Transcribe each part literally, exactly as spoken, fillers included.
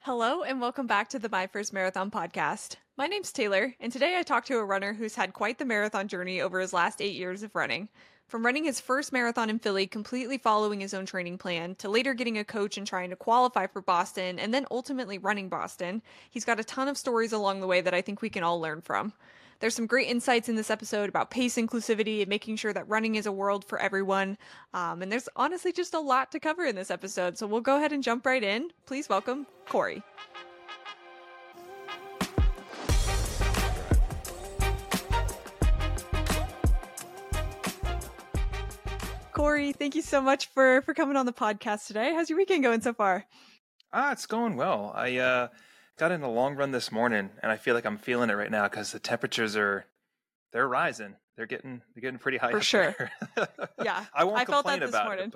Hello and welcome back to the My First Marathon podcast. My name's Taylor, and today I talked to a runner who's had quite the marathon journey over his last eight years of running. From running his first marathon in Philly, completely following his own training plan, to later getting a coach and trying to qualify for Boston, and then ultimately running Boston, he's got a ton of stories along the way that I think we can all learn from. There's some great insights in this episode about pace inclusivity and making sure that running is a world for everyone. Um, and there's honestly just a lot to cover in this episode, so we'll go ahead and jump right in. Please welcome Corey. Corey, thank you so much for, for coming on the podcast today. How's your weekend going so far? Ah, it's going well. I uh, got in a long run this morning, and I feel like I'm feeling it right now because the temperatures are they're rising. They're getting they're getting pretty high. For up sure. there. Yeah, I won't I felt complain that this about morning.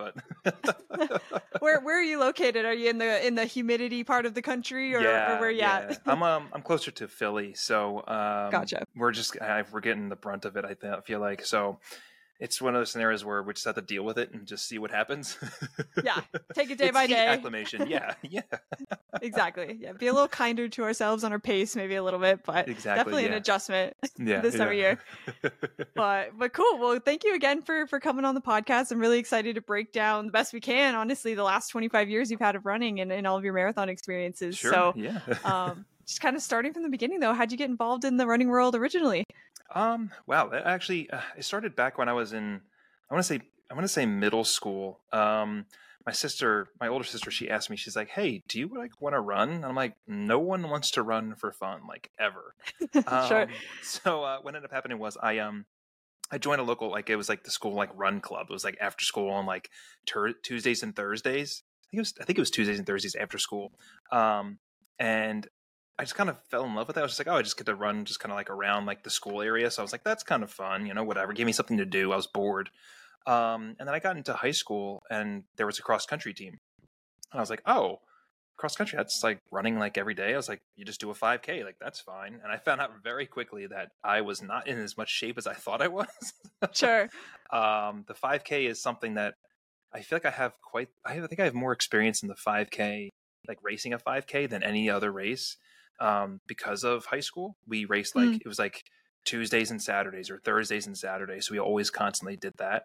it, but where where are you located? Are you in the in the humidity part of the country, or, yeah, or where are you yeah. at? I'm um I'm closer to Philly, so um, Gotcha. we're just uh, we're getting the brunt of it. I, th- I feel like so. It's one of those scenarios where we just have to deal with it and just see what happens. Yeah, take it day it's by heat day. acclimation. Yeah, yeah. Exactly. Yeah, be a little kinder to ourselves on our pace, maybe a little bit, but Exactly, definitely an yeah. adjustment Yeah, this time of yeah. year. But but cool. Well, thank you again for for coming on the podcast. I'm really excited to break down the best we can. Honestly, the last twenty-five years you've had of running and, and all of your marathon experiences. Sure. So, Yeah. um, just kind of starting from the beginning, though, how'd you get involved in the running world originally? Um, wow, that actually, uh, it started back when I was in, I want to say, I want to say middle school. Um, my sister, my older sister, she asked me, she's like, "Hey, do you like want to run?" And I'm like, "No one wants to run for fun, like ever." Sure. Um, so uh, what ended up happening was I um I joined a local, like it was like the school like run club. It was like after school on like tur- Tuesdays and Thursdays. I think it was I think it was Tuesdays and Thursdays after school. Um, and I just kind of fell in love with it. I was just like, oh, I just get to run just kind of like around like the school area. So I was like, that's kind of fun, you know, whatever. Give me something to do. I was bored. Um, and then I got into high school and there was a cross country team. And I was like, oh, cross country, that's like running like every day. I was like, you just do a five K, like that's fine. And I found out very quickly that I was not in as much shape as I thought I was. Sure. Um, the five K is something that I feel like I have quite, I think I have more experience in the five K, like racing a five K than any other race. Um, because of high school, we raced like, Mm. it was like Tuesdays and Saturdays or Thursdays and Saturdays. So we always constantly did that.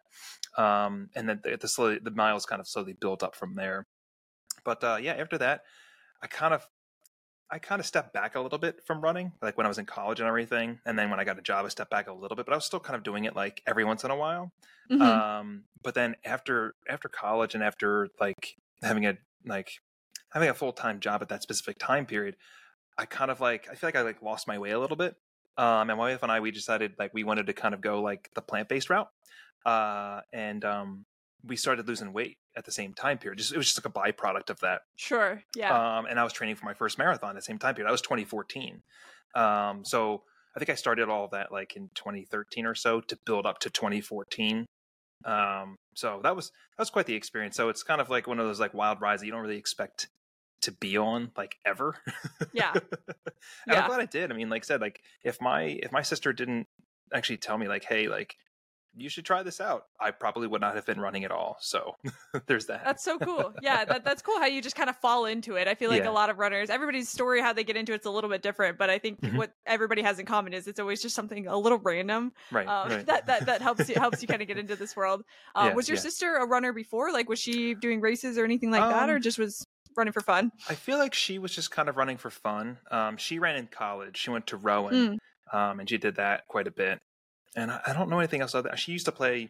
Um, and then the, the, slowly, the miles kind of slowly built up from there. But uh, yeah, after that, I kind of, I kind of stepped back a little bit from running, like when I was in college and everything. And then when I got a job, I stepped back a little bit, but I was still kind of doing it like every once in a while. Mhm. Um, but then after, after college and after like having a, like having a full-time job at that specific time period, I kind of like, I feel like I like lost my way a little bit. Um, and my wife and I, we decided like we wanted to kind of go like the plant-based route. Uh, and um, we started losing weight at the same time period. Just, it was just like a byproduct of that. Sure. Yeah. Um, and I was training for my first marathon at the same time period. I was twenty fourteen. Um, so I think I started all of that like in twenty thirteen or so to build up to twenty fourteen. Um, so that was, that was quite the experience. So it's kind of like one of those like wild rides that you don't really expect to be on like ever. Yeah. And Yeah. I'm glad I did. I mean, like I said, like if my, if my sister didn't actually tell me like, hey, like you should try this out, I probably would not have been running at all. So there's that. That's so cool. Yeah, that, that's cool how you just kind of fall into it. I feel like Yeah. a lot of runners, everybody's story, how they get into it's a little bit different, but I think Mhm. what everybody has in common is it's always just something a little random Right. um, right. that, that that helps you helps you kind of get into this world. Um, Yeah, was your yeah. sister a runner before? Like, was she doing races or anything like that, or Um, just was running for fun? I feel like she was just kind of running for fun. Um, she ran in college. She went to Rowan, Mm. um, and she did that quite a bit. And I, I don't know anything else other. She used to play.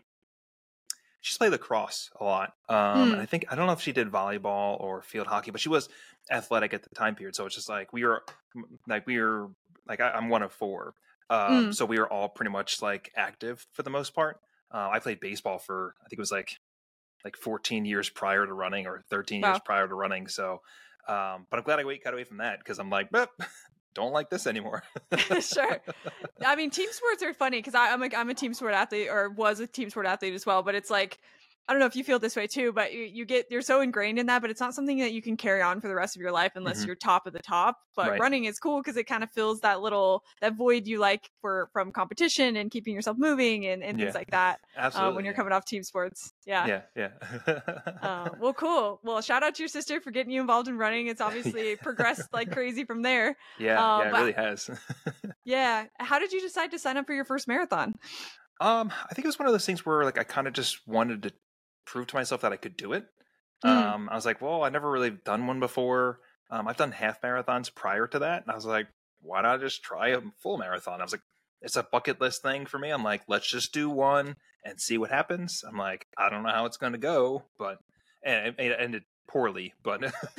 She used to play lacrosse a lot. Um, and I think I don't know if she did volleyball or field hockey, but she was athletic at the time period. So it's just like we were, like we were, like I, I'm one of four. Um, Mm. so we were all pretty much like active for the most part. Uh, I played baseball for I think it was like like fourteen years prior to running or thirteen Wow. years prior to running. So, um, but I'm glad I wait, got away from that because I'm like, "Bup, don't like this anymore." Sure. I mean, team sports are funny because I'm a, I'm a team sport athlete or was a team sport athlete as well, but it's like I don't know if you feel this way too, but you, you get you're so ingrained in that, but it's not something that you can carry on for the rest of your life unless hmm you're top of the top. But Right. running is cool because it kind of fills that little that void you like for from competition and keeping yourself moving and, and things Yeah. like that uh, when Absolutely. you're Yeah. coming off team sports. Yeah. Yeah. Yeah. Uh, well, cool. Well, shout out to your sister for getting you involved in running. It's obviously progressed like crazy from there. Yeah. Uh, Yeah. It but really has. yeah, how did you decide to sign up for your first marathon? Um, I think it was one of those things where like I kind of just wanted to prove to myself that I could do it. Mm, Um, I was like, well, I never really done one before. Um, I've done half marathons prior to that, and I was like, why not just try a full marathon? I was like, it's a bucket list thing for me. I'm like, let's just do one and see what happens. I'm like, I don't know how it's going to go, but and it, it ended poorly, but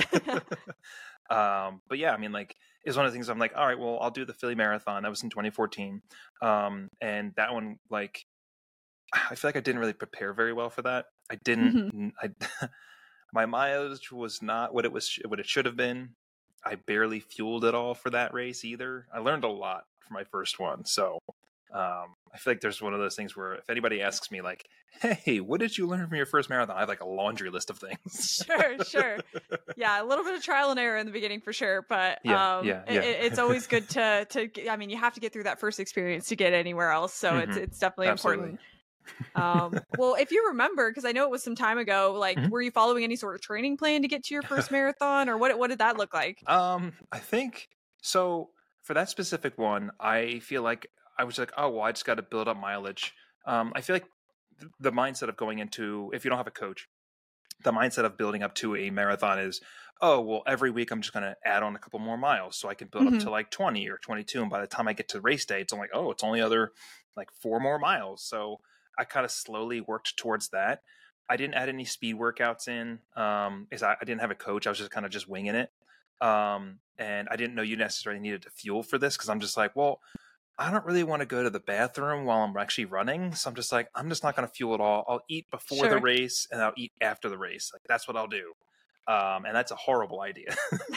um, but yeah, I mean, like, it's one of the things I'm like, all right, well, I'll do the Philly Marathon. That was in twenty fourteen, um, and that one, like, I feel like I didn't really prepare very well for that. I didn't. mhm. I my mileage was not what it was what it should have been. I barely fueled at all for that race either. I learned a lot for my first one, so um, I feel like there's one of those things where if anybody asks me like, "Hey, what did you learn from your first marathon?" I have like a laundry list of things. Sure, sure. Yeah, a little bit of trial and error in the beginning for sure, but Yeah, um, yeah, it, yeah. it's always good to to. g- I mean, you have to get through that first experience to get anywhere else, so it's hmm it's definitely Absolutely. important. Um, well, if you remember, because I know it was some time ago, like, Mhm. were you following any sort of training plan to get to your first marathon, or what? What did that look like? Um, I think so. For that specific one, I feel like I was like, oh well, I just got to build up mileage. Um, I feel like th- the mindset of going into if you don't have a coach, the mindset of building up to a marathon is, oh well, every week I'm just going to add on a couple more miles so I can build up Hmm. to like twenty or twenty-two, and by the time I get to race day, it's only oh, it's only other like four more miles. So I kind of slowly worked towards that. I didn't add any speed workouts in, um, because I, I didn't have a coach. I was just kind of just winging it. Um, and I didn't know you necessarily needed to fuel for this because I'm just like, well, I don't really want to go to the bathroom while I'm actually running. So I'm just like, I'm just not going to fuel at all. I'll eat before the Sure. race and I'll eat after the race. Like that's what I'll do. Um, and that's a horrible idea.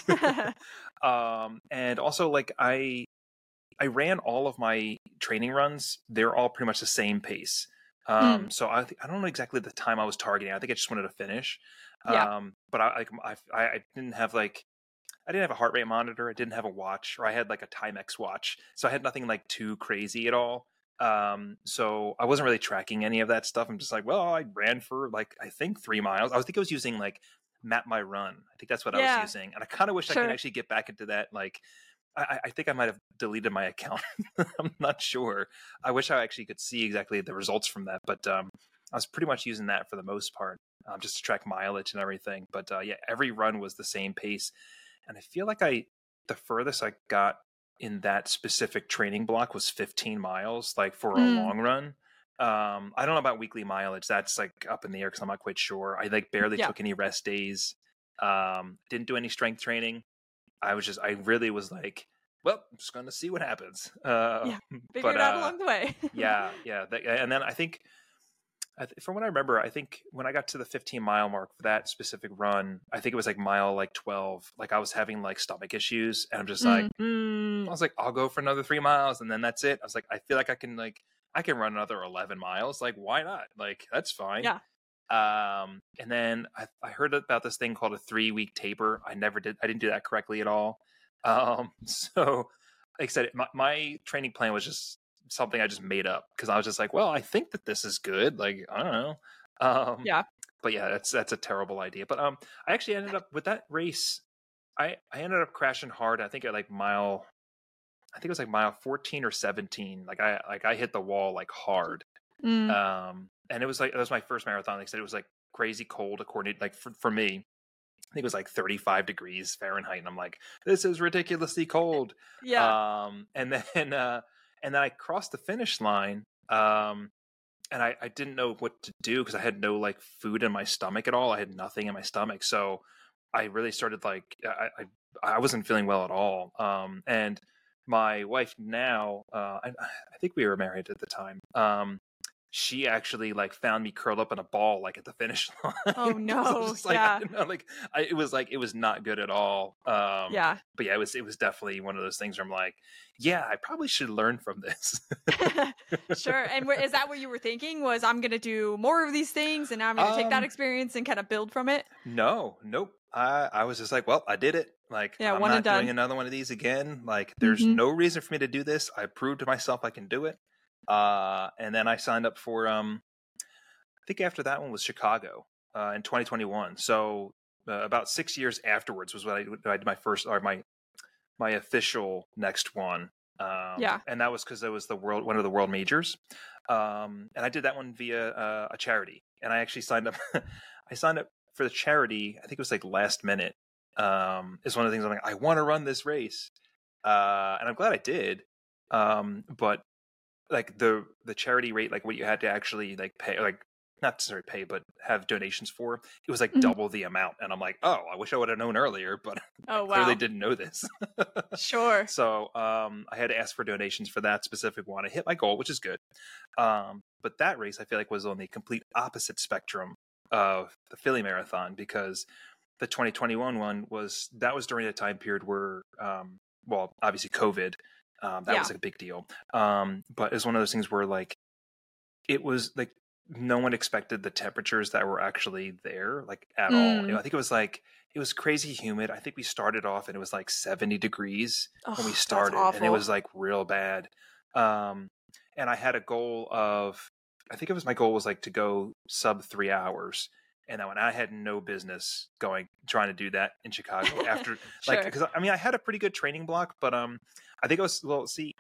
um, and also like I, I ran all of my training runs. They're all pretty much the same pace. Mm, Um, so I, th- I don't know exactly the time I was targeting. I think I just wanted to finish. yeah. Um, but I, like, I, I I didn't have like, I didn't have a heart rate monitor. I didn't have a watch, or I had like a Timex watch. So I had nothing like too crazy at all. Um, so I wasn't really tracking any of that stuff. I'm just like, well, I ran for like, I think three miles. I was think I was using like Map My Run. I think that's what I was Yeah. using. And I kind of wish I could Sure. actually get back into that. Like, I, I think I might have deleted my account. I'm not sure. I wish I actually could see exactly the results from that. But um, I was pretty much using that for the most part, um, just to track mileage and everything. But uh, yeah, every run was the same pace. And I feel like I, the furthest I got in that specific training block was fifteen miles, like for a Mm, long run. Um, I don't know about weekly mileage. That's like up in the air because I'm not quite sure. I like barely yeah. took any rest days. Um, didn't do any strength training. I was just, I really was like, well, I'm just gonna see what happens. Uh, Yeah. Figure but it out uh, along the way. yeah, yeah. That, and then I think I th- from what I remember, I think when I got to the fifteen mile mark for that specific run, I think it was like mile like twelve. Like I was having like stomach issues, and I'm just like, Mm, mm. I was like, I'll go for another three miles, and then that's it. I was like, I feel like I can like I can run another eleven miles. Like why not? Like that's fine. yeah. Um, and then I, I heard about this thing called a three week taper. I never did. I didn't do that correctly at all. Um, so like I said, my, my training plan was just something I just made up because I was just like, well, I think that this is good. Like, I don't know. Um, Yeah. but yeah, that's that's a terrible idea. But um, I actually ended up with that race. I I ended up crashing hard. I think at like mile, I think it was like mile fourteen or seventeen. Like I like I hit the wall like hard. Mm, Um, and it was like it was my first marathon. Like I said, it was like crazy cold according like for for me. I think it was like thirty-five degrees Fahrenheit, and I'm like, this is ridiculously cold. yeah. Um, and then uh, and then I crossed the finish line, um, and I, I didn't know what to do because I had no like food in my stomach at all. I had nothing in my stomach, so I really started like I I, I wasn't feeling well at all. Um, and my wife now, uh, I, I think we were married at the time. Um, she actually like found me curled up in a ball like at the finish Oh line. 'Cause I was no. just like, I Yeah. didn't know, like I, it was like it was not good at all. Um, Yeah. but yeah, it was it was definitely one of those things where I'm like, yeah, I probably should learn from this. Sure. And wh- is that what you were thinking? Was I'm going to do more of these things and now I'm going to take that um, experience and kind of build from it? no, nope. I I was just like, well, I did it. Like Yeah, I'm one and not doing done. another one of these again. Like there's Mhm. no reason for me to do this. I proved to myself I can do it. Uh, and then I signed up for um I think after that one was Chicago uh, in twenty twenty-one. So uh, about six years afterwards was when I, I did my first or my my official next one, um, Yeah. and that was because it was the world one of the world majors, um, and I did that one via uh, a charity, and I actually signed up. I signed up for the charity. I think it was like last minute. Um, is one of the things I'm like I want to run this race, uh, and I'm glad I did. Um, but like the the charity rate, like what you had to actually like pay, like not necessarily pay, but have donations for, it was like Mhm. double the amount. And I'm like, oh, I wish I would have known earlier, but I Oh, clearly wow. didn't know this. Sure. So um, I had to ask for donations for that specific one. I hit my goal, which is good. Um, but that race, I feel like, was on the complete opposite spectrum of the Philly Marathon because the twenty twenty-one one was that was during a time period where, um, well, obviously COVID, um, that Yeah. was like a big deal. Um, but it's one of those things where like it was like no one expected the temperatures that were actually there like at all. You know, Mm. I think it was like it was crazy humid. I think we started off and it was like seventy degrees when we Oh, that's started, and it awful. was like real bad. Um, and I had a goal of, I think it was my goal was like to go sub three hours. And when I had no business going, trying to do that in Chicago after, like, Sure. because I mean, I had a pretty good training block, but um, I think I was, well, see,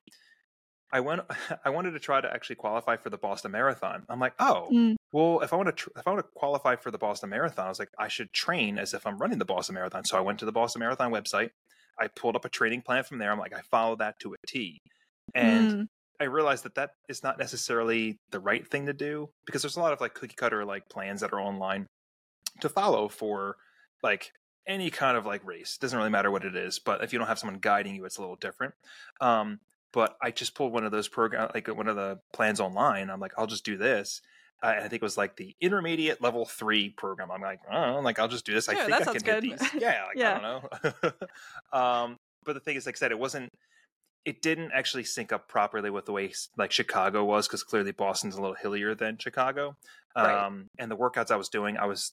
I went, I wanted to try to actually qualify for the Boston Marathon. I'm like, oh, Mm. well, if I want to, tr- if I want to qualify for the Boston Marathon, I was like, I should train as if I'm running the Boston Marathon. So I went to the Boston Marathon website. I pulled up a training plan from there. I'm like, I follow that to a T. And Mm. I realized that that is not necessarily the right thing to do because there's a lot of like cookie cutter like plans that are online to follow for like any kind of like race. Doesn't really matter what it is, but if you don't have someone guiding you, it's a little different. Um, but I just pulled one of those program, like one of the plans online. I'm like, I'll just do this. Uh, and I think it was like the intermediate level three program. I'm like, oh, like I'll just do this. I Sure, think that I can sounds hit good. these. Yeah, like I Yeah. don't know. um, but the thing is, like I said, it wasn't. It didn't actually sync up properly with the way like Chicago was because clearly Boston's a little hillier than Chicago. Right. Um, and the workouts I was doing, I was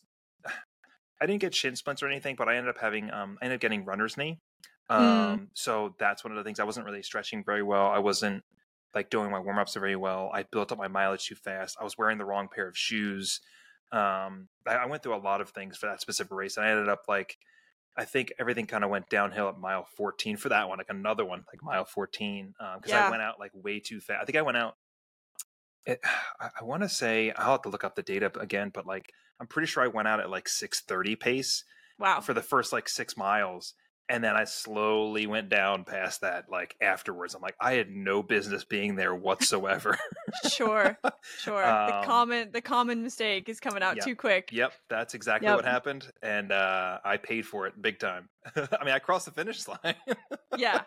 I didn't get shin splints or anything, but I ended up having um I ended up getting runner's knee. Mm. Um, so that's one of the things. I wasn't really stretching very well. I wasn't like doing my warm ups very well. I built up my mileage too fast. I was wearing the wrong pair of shoes. Um, I, I went through a lot of things for that specific race, and I ended up like I think everything kind of went downhill at mile fourteen for that one, like another one, like mile fourteen, because um, I Yeah. went out like way too fast. I think I went out. It, I, I want to say I'll have to look up the data again, but like I'm pretty sure I went out at like six thirty pace Wow. for the first like six miles. And then I slowly went down past that like afterwards. I'm like, I had no business being there whatsoever. Sure. Sure. The um, common the common mistake is coming out yep. too quick. Yep. That's exactly Yep. what happened. And uh, I paid for it big time. I mean, I crossed the finish line. Yeah.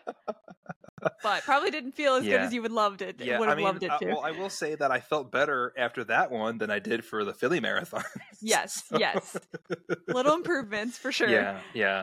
But probably didn't feel as good Yeah. as you would loved it. Yeah, Would I have mean, loved it uh, too. well, I will say that I felt better after that one than I did for the Philly Marathon. Yes, So- yes. Little improvements for sure. Yeah, yeah.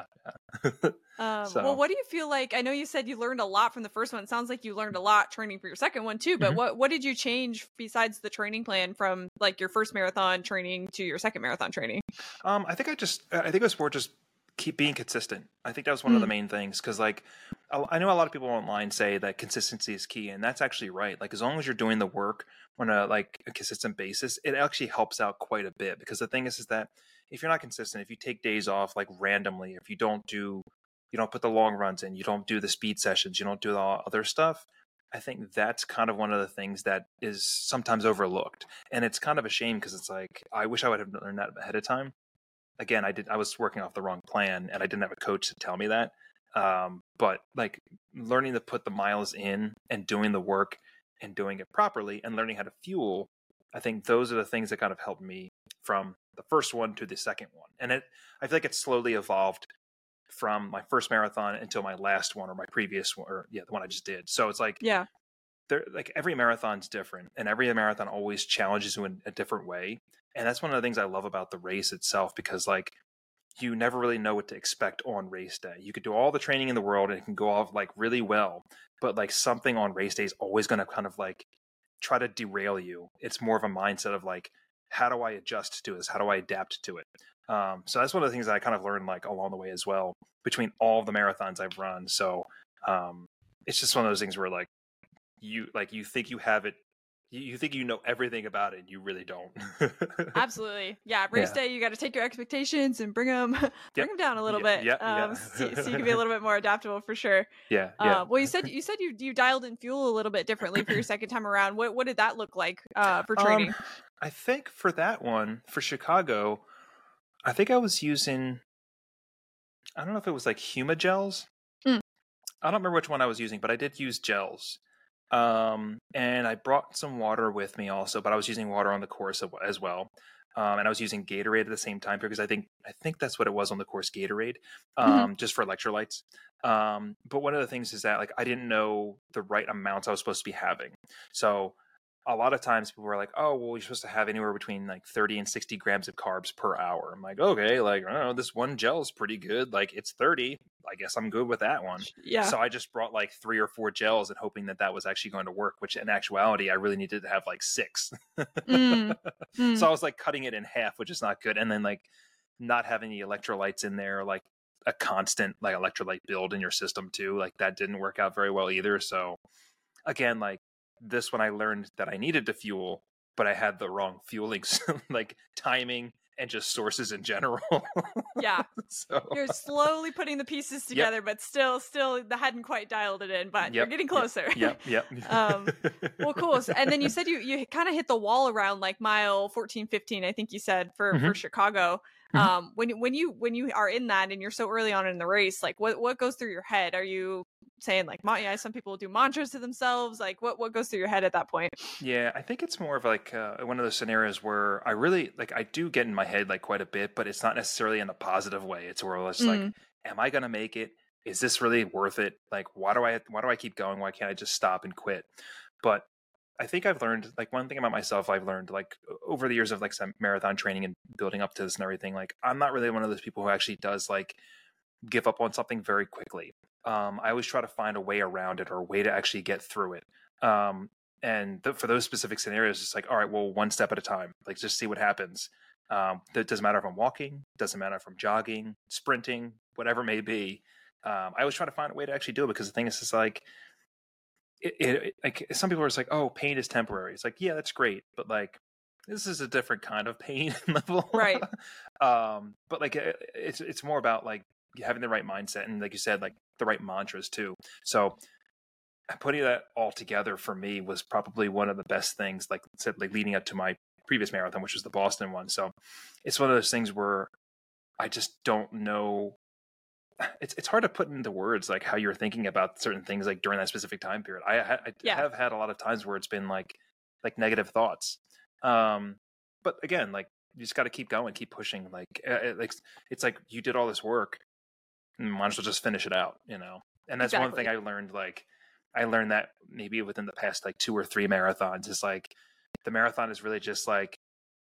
Um, So- well, what do you feel like? I know you said you learned a lot from the first one. It sounds like you learned a lot training for your second one too. But Mhm. what what did you change besides the training plan from like your first marathon training to your second marathon training? Um, I think I just, I think it was more just keep being consistent. I think that was one of the Mm. main things because, like, I I know a lot of people online say that consistency is key, and that's actually right. Like, as long as you're doing the work on a like a consistent basis, it actually helps out quite a bit. Because the thing is, is that if you're not consistent, if you take days off like randomly, if you don't do, you don't put the long runs in, you don't do the speed sessions, you don't do the other stuff. I think that's kind of one of the things that is sometimes overlooked, and it's kind of a shame because it's like I wish I would have learned that ahead of time. Again, I did. I was working off the wrong plan, and I didn't have a coach to tell me that. Um, but like learning to put the miles in and doing the work and doing it properly and learning how to fuel, I think those are the things that kind of helped me from the first one to the second one. And it, I feel like it slowly evolved from my first marathon until my last one or my previous one, or yeah, the one I just did. So it's like Yeah. there, like every marathon's different, and every marathon always challenges you in a different way. And that's one of the things I love about the race itself, because like you never really know what to expect on race day. You could do all the training in the world and it can go off like really well, but like something on race day is always going to kind of like try to derail you. It's more of a mindset of like, how do I adjust to this? How do I adapt to it? Um, so that's one of the things that I kind of learned like along the way as well, between all of the marathons I've run. So um, it's just one of those things where like you like you think you have it, you, you think you know everything about it, and you really don't. Absolutely. Yeah. Race Yeah. day, you got to take your expectations and bring them, bring Yep. them down a little Yeah, bit. yeah, Um, yeah. so, so you can be a little bit more adaptable for sure. Yeah, yeah. Uh, well, you said, you said you, you dialed in fuel a little bit differently for your second time around. What, what did that look like, uh, for training? Um, I think for that one, for Chicago, I think I was using, I don't know if it was like Huma gels. Mm. I don't remember which one I was using, but I did use gels. Um, and I brought some water with me also, but I was using water on the course as well. Um, and I was using Gatorade at the same time, because I think I think that's what it was on the course, Gatorade, um, Mm-hmm. just for electrolytes. Um, but one of the things is that like I didn't know the right amounts I was supposed to be having. So a lot of times people were like, "Oh, well, you're supposed to have anywhere between like thirty and sixty grams of carbs per hour." I'm like, "Okay, like I don't know, this one gel is pretty good. Like it's thirty. I guess I'm good with that one." Yeah. So I just brought like three or four gels and hoping that that was actually going to work, which in actuality, I really needed to have like six. Mm. Mm. So I was like cutting it in half, which is not good. And then like not having the electrolytes in there, like a constant like electrolyte build in your system too, like that didn't work out very well either. So again, like this one I learned that I needed to fuel, but I had the wrong fueling like timing and just sources in general. Yeah. So you're slowly putting the pieces together, yep. but still, still hadn't quite dialed it in, but yep. you're getting closer. Yep. Yep. yep. um, well, cool. So, and then you said you, you kind of hit the wall around like mile fourteen, fifteen, I think you said for, mm-hmm. for Chicago. Mm-hmm. Um, when, when you, when you are in that and you're so early on in the race, like what, what goes through your head? Are you saying like, yeah, some people do mantras to themselves? Like what, what goes through your head at that point? Yeah, I think it's more of like uh, one of those scenarios where I really like, I do get in my head like quite a bit, but it's not necessarily in a positive way. It's where it's mm. like, am I going to make it? Is this really worth it? Like, why do I, why do I keep going? Why can't I just stop and quit? But I think I've learned like one thing about myself, I've learned like over the years of like some marathon training and building up to this and everything, like I'm not really one of those people who actually does like give up on something very quickly. Um, I always try to find a way around it or a way to actually get through it. Um, and th- for those specific scenarios, it's like, all right, well, one step at a time, like just see what happens. Um, it doesn't matter if I'm walking, doesn't matter if I'm jogging, sprinting, whatever it may be. Um, I always try to find a way to actually do it, because the thing is, it's like, it, it, like some people are just like, oh, pain is temporary. It's like, yeah, that's great, but like this is a different kind of pain level, right? um, but like it, it's it's more about like having the right mindset and, like you said, like the right mantras too. So putting that all together for me was probably one of the best things. Like said, like leading up to my previous marathon, which was the Boston one. So it's one of those things where I just don't know. It's it's hard to put into words like how you're thinking about certain things like during that specific time period. I, I, I yeah. have had a lot of times where it's been like like negative thoughts. Um, but again, like you just got to keep going, keep pushing. Like it, it's it's like you did all this work, and might as well just finish it out, you know. And that's exactly. one thing I learned. Like I learned that maybe within the past like two or three marathons is like the marathon is really just like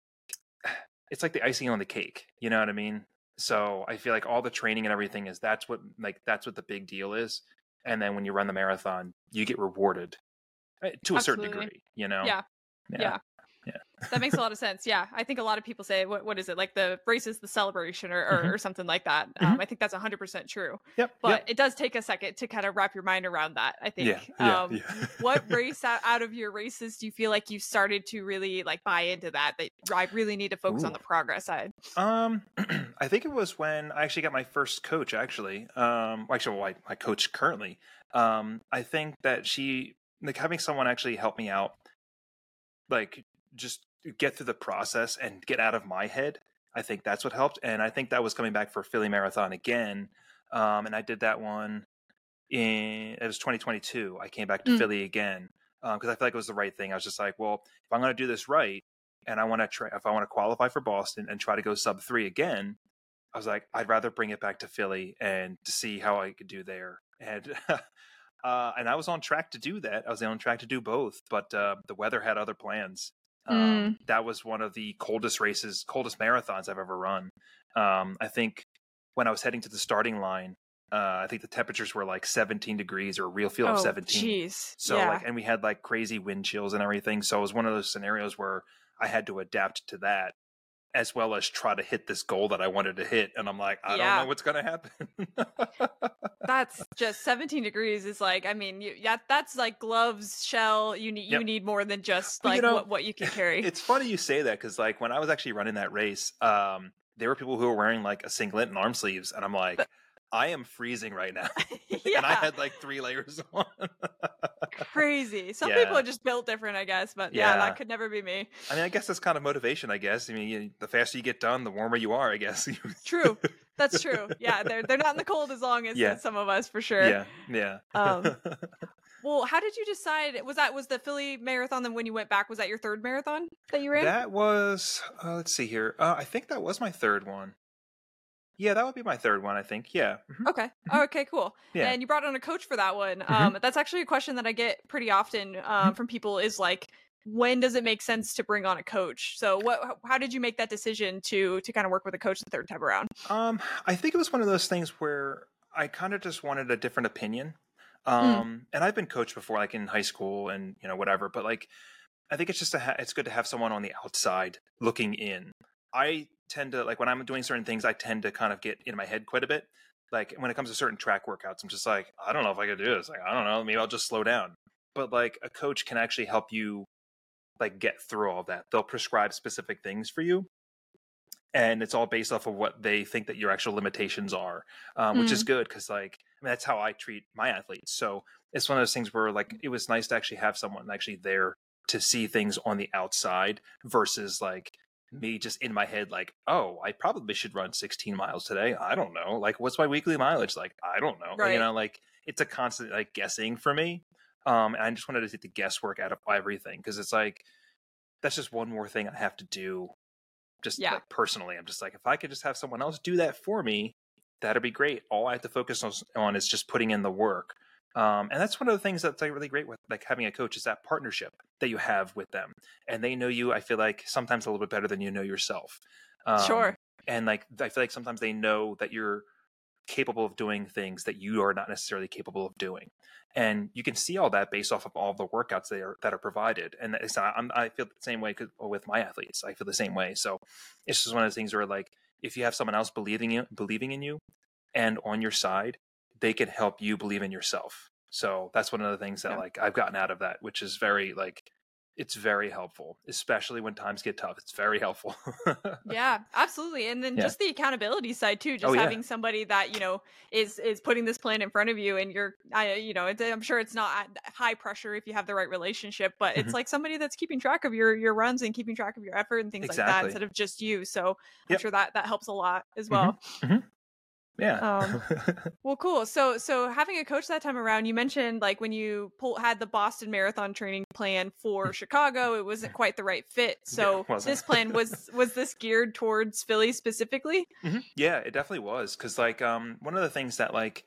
it's like the icing on the cake. You know what I mean? So I feel like all the training and everything is that's what like that's what the big deal is. And then when you run the marathon, you get rewarded to a Absolutely. certain degree, you know? Yeah. Yeah. yeah. yeah. That makes a lot of sense. Yeah. I think a lot of people say, what what is it? Like the race is the celebration or, or, mm-hmm. or something like that. Mm-hmm. Um, I think that's one hundred percent true. Yep. But yep. it does take a second to kind of wrap your mind around that, I think. Yeah. yeah, um, yeah. What race out, out of your races do you feel like you started to really like buy into that, that I really need to focus Ooh. on the progress side? Um, I think it was when I actually got my first coach, actually. Um, actually, well, I, my coach currently. Um, I think that she, like having someone actually help me out, like just get through the process and get out of my head. I think that's what helped. And I think that was coming back for Philly Marathon again. Um, and I did that one in, it was twenty twenty-two. I came back to mm. Philly again because um, I felt like it was the right thing. I was just like, well, if I'm going to do this right and I want to try, if I want to qualify for Boston and try to go sub three again, I was like, I'd rather bring it back to Philly and to see how I could do there. And Uh, and I was on track to do that. I was on track to do both, but uh, the weather had other plans. Um, Mm. that was one of the coldest races, coldest marathons I've ever run. Um, I think when I was heading to the starting line, uh, I think the temperatures were like seventeen degrees or a real feel of Oh, seventeen. jeez. So Yeah. like, and we had like crazy wind chills and everything. So it was one of those scenarios where I had to adapt to that as well as try to hit this goal that I wanted to hit. And I'm like, I don't know Yeah. what's going to happen. That's just seventeen degrees is like, I mean, you, yeah, that's like gloves, shell. You need, you Yep. need more than just But, you like know, what, what you can carry. It's funny you say that because, like, when I was actually running that race, um, there were people who were wearing like a singlet and arm sleeves, and I'm like, I am freezing right now, and I Yeah. had like three layers on. Crazy. Some Yeah. people are just built different, I guess, but yeah, Yeah. that could never be me. I mean, I guess that's kind of motivation. I guess. I mean, you, the faster you get done, the warmer you are. I guess. True. That's true. Yeah, they're they're not in the cold as long as, Yeah. as some of us for sure. Yeah. Yeah. Um, Well, how did you decide? Was that was the Philly marathon? Then when you went back, was that your third marathon that you ran? That was. Uh, let's see here. Uh, I think that was my third one. Yeah, that would be my third one. I think. Yeah. Mhm. Okay. Oh, okay, cool. Yeah. And you brought on a coach for that one. Mhm. Um, that's actually a question that I get pretty often um, Mhm. from people is like, when does it make sense to bring on a coach? So what, how- how did you make that decision to, to kind of work with a coach the third time around? Um, I think it was one of those things where I kind of just wanted a different opinion. Mm. Um, and I've been coached before, like in high school and, you know, whatever, but like, I think it's just, a ha- it's good to have someone on the outside looking in. I tend to, like, when I'm doing certain things, I tend to kind of get in my head quite a bit. Like when it comes to certain track workouts, I'm just like, I don't know if I could do this. Like, I don't know, maybe I'll just slow down. But like a coach can actually help you like get through all that. They'll prescribe specific things for you, and it's all based off of what they think that your actual limitations are, um, which is Mm. good because like I mean, that's how I treat my athletes. So it's one of those things where like it was nice to actually have someone actually there to see things on the outside versus like me just in my head like, oh, I probably should run sixteen miles today. I don't know, like what's my weekly mileage, like I don't know. Right. You know, like it's a constant like guessing for me, um and I just wanted to take the guesswork out of everything because it's like that's just one more thing I have to do. Just Yeah. like personally, I'm just like, if I could just have someone else do that for me, that'd be great. All I have to focus on, on is just putting in the work. Um, and that's one of the things that's like really great with like having a coach is that partnership that you have with them, and they know you. I feel like sometimes a little bit better than you know yourself. Um, Sure. And like I feel like sometimes they know that you're capable of doing things that you are not necessarily capable of doing, and you can see all that based off of all the workouts that are that are provided. And it's not, I'm, I feel the same way with my athletes. I feel the same way. So it's just one of those things where like if you have someone else believing you believing in you and on your side, they can help you believe in yourself. So that's one of the things that Yeah. like I've gotten out of that, which is very like it's very helpful, especially when times get tough. It's very helpful. Yeah, absolutely. And then Yeah. just the accountability side too, just Oh, yeah. having somebody that, you know, is is putting this plan in front of you and you're I you know, it's, I'm sure it's not at high pressure if you have the right relationship, but it's Mhm. like somebody that's keeping track of your your runs and keeping track of your effort and things like that Exactly. instead of just you. So I'm Yep. sure that that helps a lot as well. Mhm. Mhm. Yeah. Um, Well, cool. So, so having a coach that time around, you mentioned like when you pull, had the Boston Marathon training plan for Chicago, it wasn't quite the right fit. Yeah, So, it wasn't. this plan was was this geared towards Philly specifically? Mhm. Yeah, it definitely was because like um one of the things that like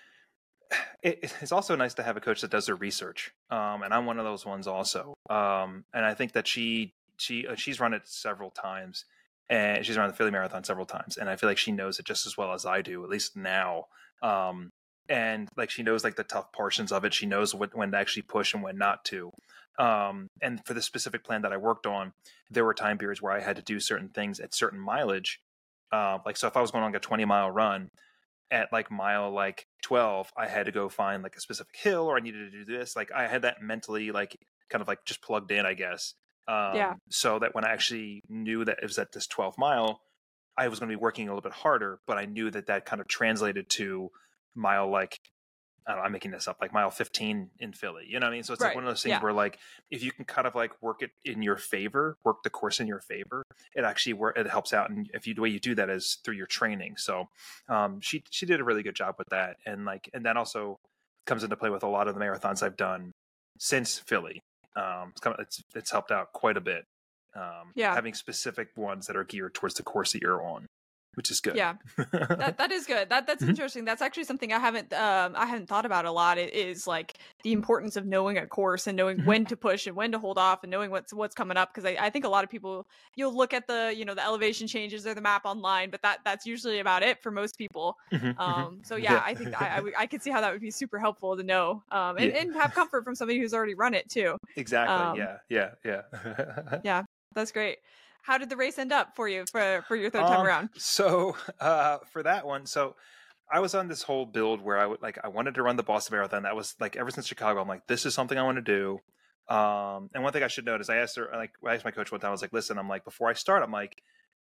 it, it's also nice to have a coach that does their research, um and I'm one of those ones also, um and I think that she she uh, she's run it several times, and she's run the Philly Marathon several times, and I feel like she knows it just as well as I do, at least now. um and like she knows like the tough portions of it. She knows what, when to actually push and when not to. Um and for the specific plan that I worked on, there were time periods where I had to do certain things at certain mileage. Uh, like so if I was going on like a twenty mile run, at like mile like twelve, I had to go find like a specific hill, or I needed to do this. Like I had that mentally like kind of like just plugged in, I guess. Um, Yeah. So that when I actually knew that it was at this twelve mile, I was going to be working a little bit harder, but I knew that that kind of translated to mile like, I don't know, I'm making this up, like mile fifteen in Philly. You know what I mean? So it's like Right. one of those things Yeah. where like if you can kind of like work it in your favor, work the course in your favor, it actually work it helps out. And if you the way you do that is through your training. So um she she did a really good job with that. And like and that also comes into play with a lot of the marathons I've done since Philly. Um it's kind of, it's it's helped out quite a bit. Um Yeah. having specific ones that are geared towards the course that you're on. which is good. Yeah. That that is good. That that's Mhm. interesting. That's actually something I haven't um I haven't thought about a lot. It is like the importance of knowing a course and knowing Mhm. when to push and when to hold off and knowing what's what's coming up. Because I, I think a lot of people, you'll look at the, you know, the elevation changes or the map online, but that that's usually about it for most people. Mhm. Mhm. Um so yeah, Yeah. I think that I I, would- I could see how that would be super helpful to know. Um and, Yeah. and have comfort from somebody who's already run it too. Exactly. Um Yeah. Yeah. Yeah. yeah, that's great. How did the race end up for you for for your third time Um, around? so uh for that one, so I was on this whole build where I would like I wanted to run the Boston Marathon. That was like ever since Chicago, I'm like, this is something I want to do. Um, and one thing I should note is I asked her, like I asked my coach one time, I was like, listen, I'm like, before I start, I'm like,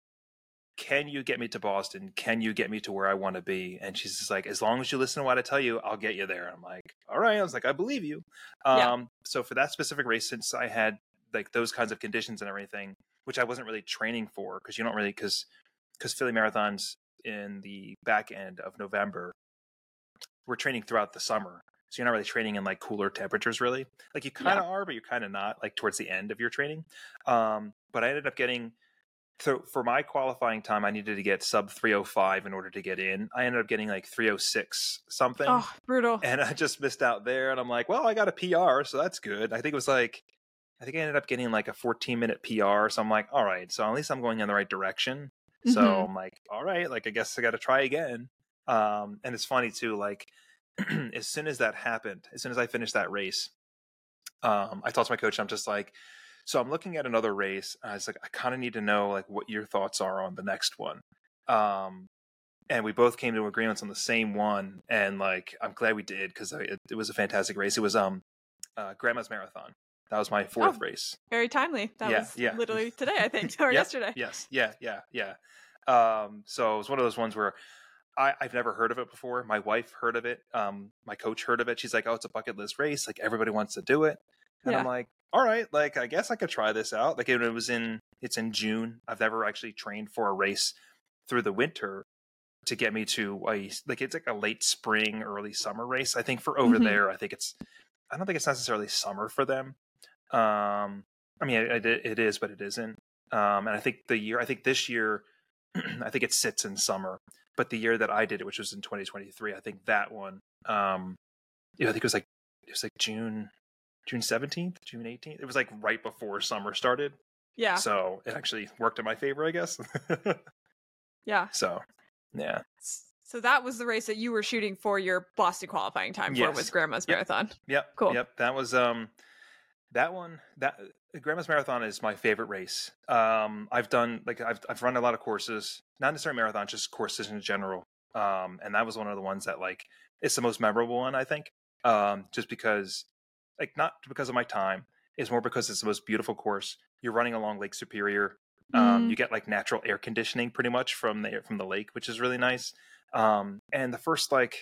can you get me to Boston? Can you get me to where I want to be? And she's just like, as long as you listen to what I tell you, I'll get you there. And I'm like, all right. I was like, I believe you. Yeah. Um, so for that specific race, since I had like those kinds of conditions and everything, which I wasn't really training for, because you don't really, because because Philly Marathon's in the back end of November, we're training throughout the summer. So you're not really training in like cooler temperatures, really. Like you kind Yeah. of are, but you're kind of not, like towards the end of your training. Um, but I ended up getting, so for my qualifying time, I needed to get sub three oh five in order to get in. I ended up getting like three oh six something. Oh, brutal. And I just missed out there. And I'm like, well, I got a P R, so that's good. I think it was like, I think I ended up getting like a fourteen minute P R. So I'm like, all right, so at least I'm going in the right direction. So Mhm. I'm like, all right, like I guess I got to try again. Um, and it's funny too, like as soon as that happened, as soon as I finished that race, um, I talked to my coach. I'm just like, so I'm looking at another race. I was like, I kind of need to know like what your thoughts are on the next one. Um, and we both came to agreements on the same one. And like, I'm glad we did because it, it was a fantastic race. It was um, uh, Grandma's Marathon. That was my fourth Oh, race. very timely. That Yeah, was yeah. literally today, I think, or Yep. yesterday. Yes. Yeah. Yeah. Yeah. Um, so it was one of those ones where I, I've never heard of it before. My wife heard of it. Um, my coach heard of it. She's like, "Oh, it's a bucket list race. Like everybody wants to do it." And I'm Yeah. like, "All right, like I guess I could try this out." Like it, it was in, it's in June. I've never actually trained for a race through the winter to get me to a like it's like a late spring, early summer race. I think for over Mhm. there, I think it's, I don't think it's necessarily summer for them. Um, I mean, it, it, it is, but it isn't. Um, and I think the year, I think this year, I think it sits in summer. But the year that I did it, which was in twenty twenty-three, I think that one, um, yeah, I think it was like it was like June, June seventeenth, June eighteenth. It was like right before summer started, Yeah. so it actually worked in my favor, I guess. Yeah. So, yeah, So that was the race that you were shooting for your Boston qualifying time for, yes, was Grandma's yep, Marathon. yep, Cool. yep. That was um, that one. That Grandma's Marathon is my favorite race. Um, I've done like I've I've run a lot of courses, not necessarily marathons, just courses in general. Um, and that was one of the ones that like it's the most memorable one, I think. Um, just because, like, not because of my time, it's more because it's the most beautiful course. You're running along Lake Superior. Um, Mm. you get like natural air conditioning pretty much from the from the lake, which is really nice. Um, and the first like,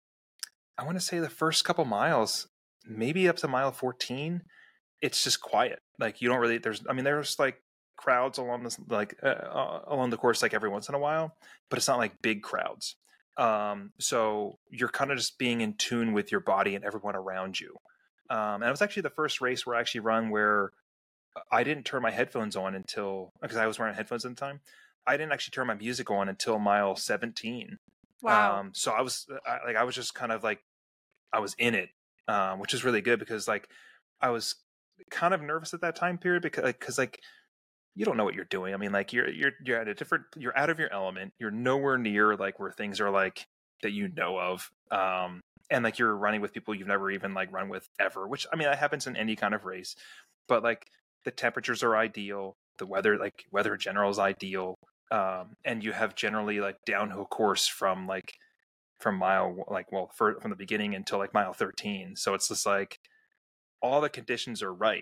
I want to say the first couple miles, maybe up to mile fourteen, it's just quiet. Like you don't really, there's, I mean, there's like crowds along this, like uh, uh, along the course, like every once in a while, but it's not like big crowds. Um, so you're kind of just being in tune with your body and everyone around you. Um, and it was actually the first race where I actually run where I didn't turn my headphones on until, because I was wearing headphones at the time. I didn't actually turn my music on until mile seventeen. Wow. Um, so I was I, like, I was just kind of like, I was in it, um, which is really good because like I was kind of nervous at that time period because because like you don't know what you're doing. I mean, like you're you're you're at a different, you're out of your element. You're nowhere near like where things are like that you know of. Um, and like you're running with people you've never even like run with ever, which I mean that happens in any kind of race. But like the temperatures are ideal, the weather like weather in general is ideal. Um, and you have generally like downhill course from like from mile like well for, from the beginning until like mile thirteen. So it's just like all the conditions are right.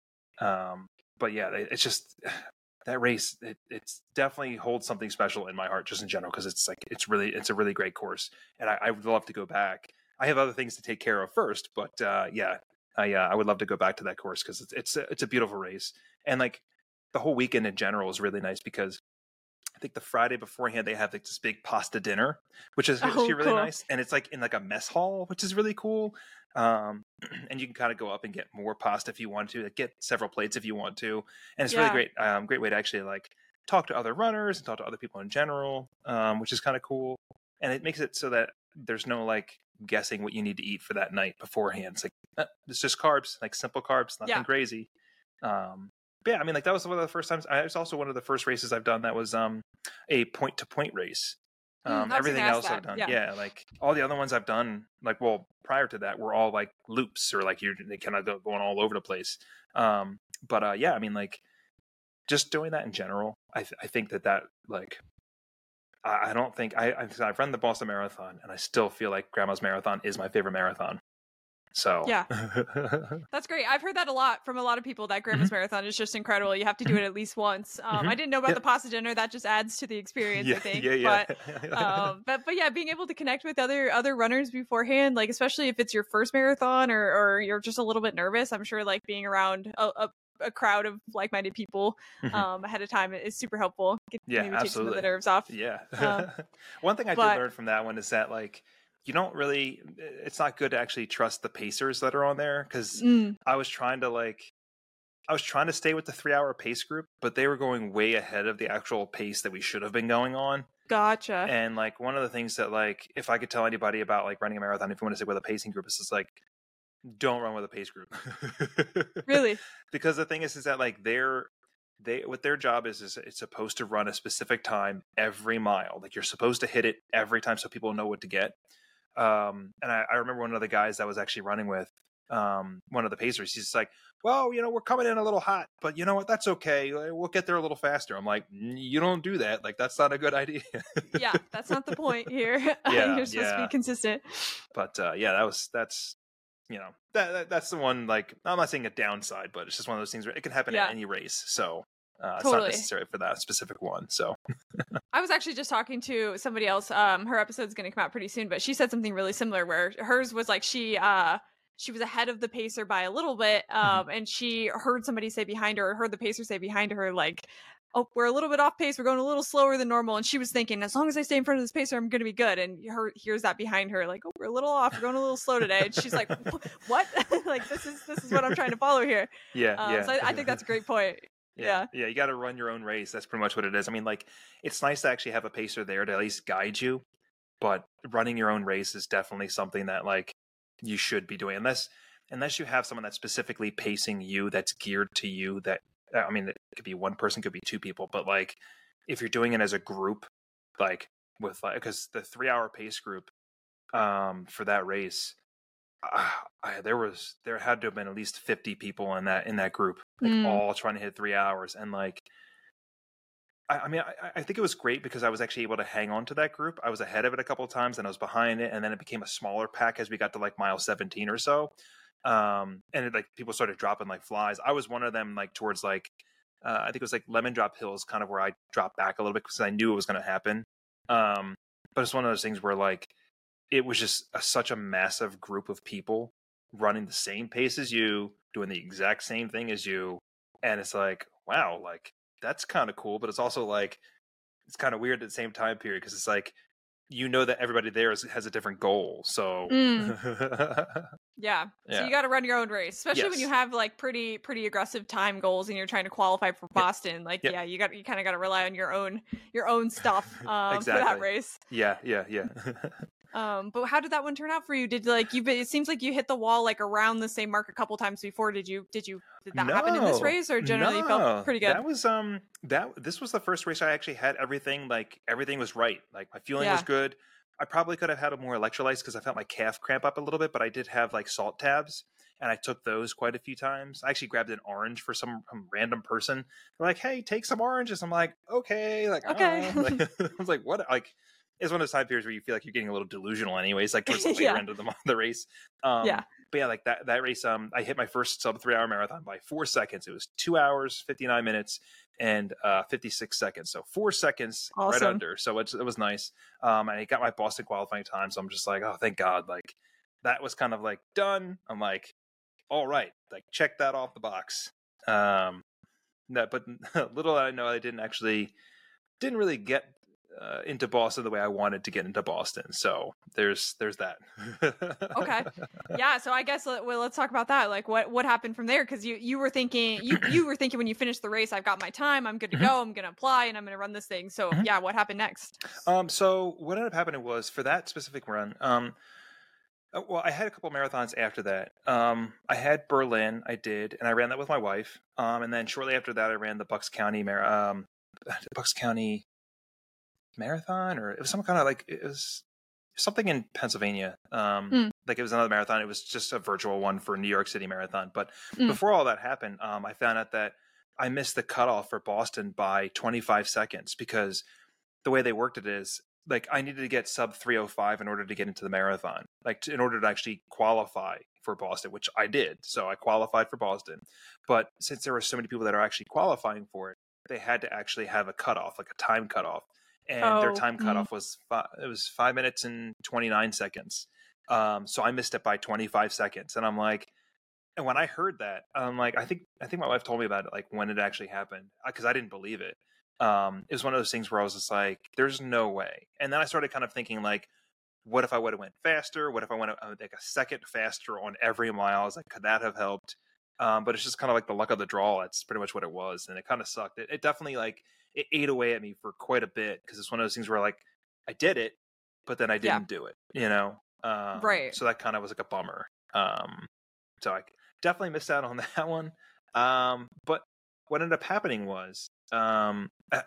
Um, but yeah, it, it's just that race. It it's definitely holds something special in my heart, just in general, because it's like it's really it's a really great course, and I, I would love to go back. I have other things to take care of first, but uh, yeah, I uh, I would love to go back to that course because it's it's a, it's a beautiful race, and like the whole weekend in general is really nice because I think the Friday beforehand they have like this big pasta dinner, which is actually Oh, really cool. nice, and it's like in like a mess hall, which is really cool. Um, and you can kind of go up and get more pasta if you want to, like, get several plates if you want to, and it's really Yeah. great. Um, great way to actually like talk to other runners and talk to other people in general, um, which is kind of cool. And it makes it so that there's no like guessing what you need to eat for that night beforehand. It's like, uh, it's just carbs, like simple carbs, nothing Yeah. crazy. Um, but yeah, I mean, like that was one of the first times. I, it was also one of the first races I've done that was um, a point to point race. Mm, Um, I was gonna everything ask else that. I've done, Yeah. yeah. like all the other ones I've done, like well, prior to that, were all like loops or like you're they kind of go, going all over the place. Um, but uh, yeah, I mean, like just doing that in general, I th- I think that that like I, I don't think I I've, I've run the Boston Marathon and I still feel like Grandma's Marathon is my favorite marathon. So Yeah. That's great. I've heard that a lot from a lot of people that Grandma's Mhm. Marathon is just incredible. You have to do it at least once. Um, Mhm. I didn't know about Yep. the pasta dinner. That just adds to the experience, I yeah, think. yeah, yeah, But um, but but yeah, being able to connect with other other runners beforehand, like especially if it's your first marathon or or you're just a little bit nervous, I'm sure like being around a, a, a crowd of like-minded people Mhm. um, ahead of time is super helpful. Get, Yeah, maybe take some of the absolutely. nerves off. Yeah. Um, One thing I did but learn from that one is that like you don't really it's not good to actually trust the pacers that are on there because mm, I was trying to like I was trying to stay with the three hour pace group, but they were going way ahead of the actual pace that we should have been going on. gotcha. And like one of the things that like if I could tell anybody about like running a marathon, if you want to stick with a pacing group, it's just like don't run with a pace group. Really? Because the thing is is that like they're they what their job is is it's supposed to run a specific time every mile. Like you're supposed to hit it every time so people know what to get. Um, and I, I remember one of the guys that I was actually running with, um, one of the pacers, he's just like, well, you know, we're coming in a little hot, but you know what? That's okay. We'll get there a little faster. I'm like, you don't do that. Like, that's not a good idea. Yeah, that's not the point here. Yeah, You're supposed to yeah. be consistent. But uh, yeah, that was, that's, you know, that, that that's the one, like, I'm not saying a downside, but it's just one of those things where it can happen Yeah. at any race. So uh, it's Totally. not necessary for that specific one. So I was actually just talking to somebody else. Um, her episode's going to come out pretty soon, but she said something really similar where hers was like she uh she was ahead of the pacer by a little bit, um, Mhm. and she heard somebody say behind her, or heard the pacer say behind her, like, "Oh, we're a little bit off pace. We're going a little slower than normal." And she was thinking, as long as I stay in front of this pacer, I'm going to be good. And her hears that behind her, like, "Oh, we're a little off. We're going a little slow today." And she's like, "What? Like this is this is what I'm trying to follow here." yeah, Um, yeah. So I, I think that's a great point. Yeah, Yeah. yeah, you got to run your own race. That's pretty much what it is. I mean, like, it's nice to actually have a pacer there to at least guide you, but running your own race is definitely something that like you should be doing, unless unless you have someone that's specifically pacing you, that's geared to you. That uh, I mean, it could be one person, could be two people, but like if you're doing it as a group, like with like because the three hour pace group um for that race. Uh, I, there was there had to have been at least fifty people in that in that group, like Mm. all trying to hit three hours, and like I, I mean, I, I think it was great because I was actually able to hang on to that group. I was ahead of it a couple of times, and I was behind it, and then it became a smaller pack as we got to like mile seventeen or so, um, and it, like people started dropping like flies. I was one of them, like towards like uh, I think it was like Lemon Drop Hills, kind of where I dropped back a little bit because I knew it was going to happen. Um, but it's one of those things where like. It was just a, such a massive group of people running the same pace as you, doing the exact same thing as you. And it's like, wow, like that's kind of cool. But it's also like, it's kind of weird at the same time period because it's like, you know that everybody there is, has a different goal. So, Mm. Yeah. So Yeah. you got to run your own race, especially when Yes. you have like pretty pretty aggressive time goals and you're trying to qualify for Yep. Boston. Like, Yep. yeah, you got you kind of got to rely on your own your own stuff um, for that Exactly. race. yeah, yeah, yeah. Um, but how did that one turn out for you? Did like you? It seems like you hit the wall like around the same mark a couple times before. Did you? Did you? Did that happen in this No, race, or generally you no, felt pretty good? That was um that this was the first race I actually had everything like everything was right. Like my feeling was Yeah. good. I probably could have had more electrolytes because I felt my calf cramp up a little bit, but I did have like salt tabs and I took those quite a few times. I actually grabbed an orange for some, some random person. They're like, "Hey, take some oranges." I'm like, "Okay." Like, Okay. oh. Like, I was like, "What?" Like, it's one of those time periods where you feel like you're getting a little delusional, anyways. Like towards the later Yeah. end of the the race. Um, Yeah. But yeah, like that that race, um, I hit my first sub three hour marathon by four seconds. It was two hours, fifty nine minutes, and uh, fifty six seconds. So four seconds right Awesome. under. So it's, it was nice. Um, and I got my Boston qualifying time. So I'm just like, oh, thank God. Like that was kind of like done. I'm like, all right, like check that off the box. Um, that, but little did I know I didn't actually didn't really get uh, into Boston the way I wanted to get into Boston. So there's there's that. Okay. Yeah. So I guess let, well, let's talk about that. Like, what what happened from there? Because you you were thinking you you were thinking when you finished the race, I've got my time, I'm good to Mhm, go, I'm gonna apply, and I'm gonna run this thing. So mhm. yeah, what happened next? Um, so what ended up happening was for that specific run. Um, uh, well, I had a couple marathons after that. Um, I had Berlin, I did, and I ran that with my wife. Um, and then shortly after that, I ran the Bucks County Mar- um, the Bucks County Marathon, or it was some kind of like it was something in Pennsylvania. Um, Mm, like it was another marathon. It was just a virtual one for New York City Marathon. But mm. before all that happened, um, I found out that I missed the cutoff for Boston by twenty-five seconds because the way they worked it is like I needed to get sub three oh five in order to get into the marathon, like to, in order to actually qualify for Boston, which I did. So I qualified for Boston. But since there were so many people that are actually qualifying for it, they had to actually have a cutoff, like a time cutoff. And their Oh, time mm, cutoff was five, it was five minutes and twenty-nine seconds. Um, so I missed it by twenty-five seconds. And I'm like, and when I heard that, I'm like, I think I think my wife told me about it, like when it actually happened, because I didn't believe it. Um, it was one of those things where I was just like, "There's no way." And then I started kind of thinking, like, what if I would have went faster? What if I went uh, like a second faster on every mile? I was like, could that have helped? Um, but it's just kind of like the luck of the draw. That's pretty much what it was, and it kind of sucked. It, it definitely like it ate away at me for quite a bit because it's one of those things where like I did it, but then I yeah. didn't do it. You know, um, Right. so that kind of was like a bummer. Um, so I definitely missed out on that one. Um, but what ended up happening was, um, I,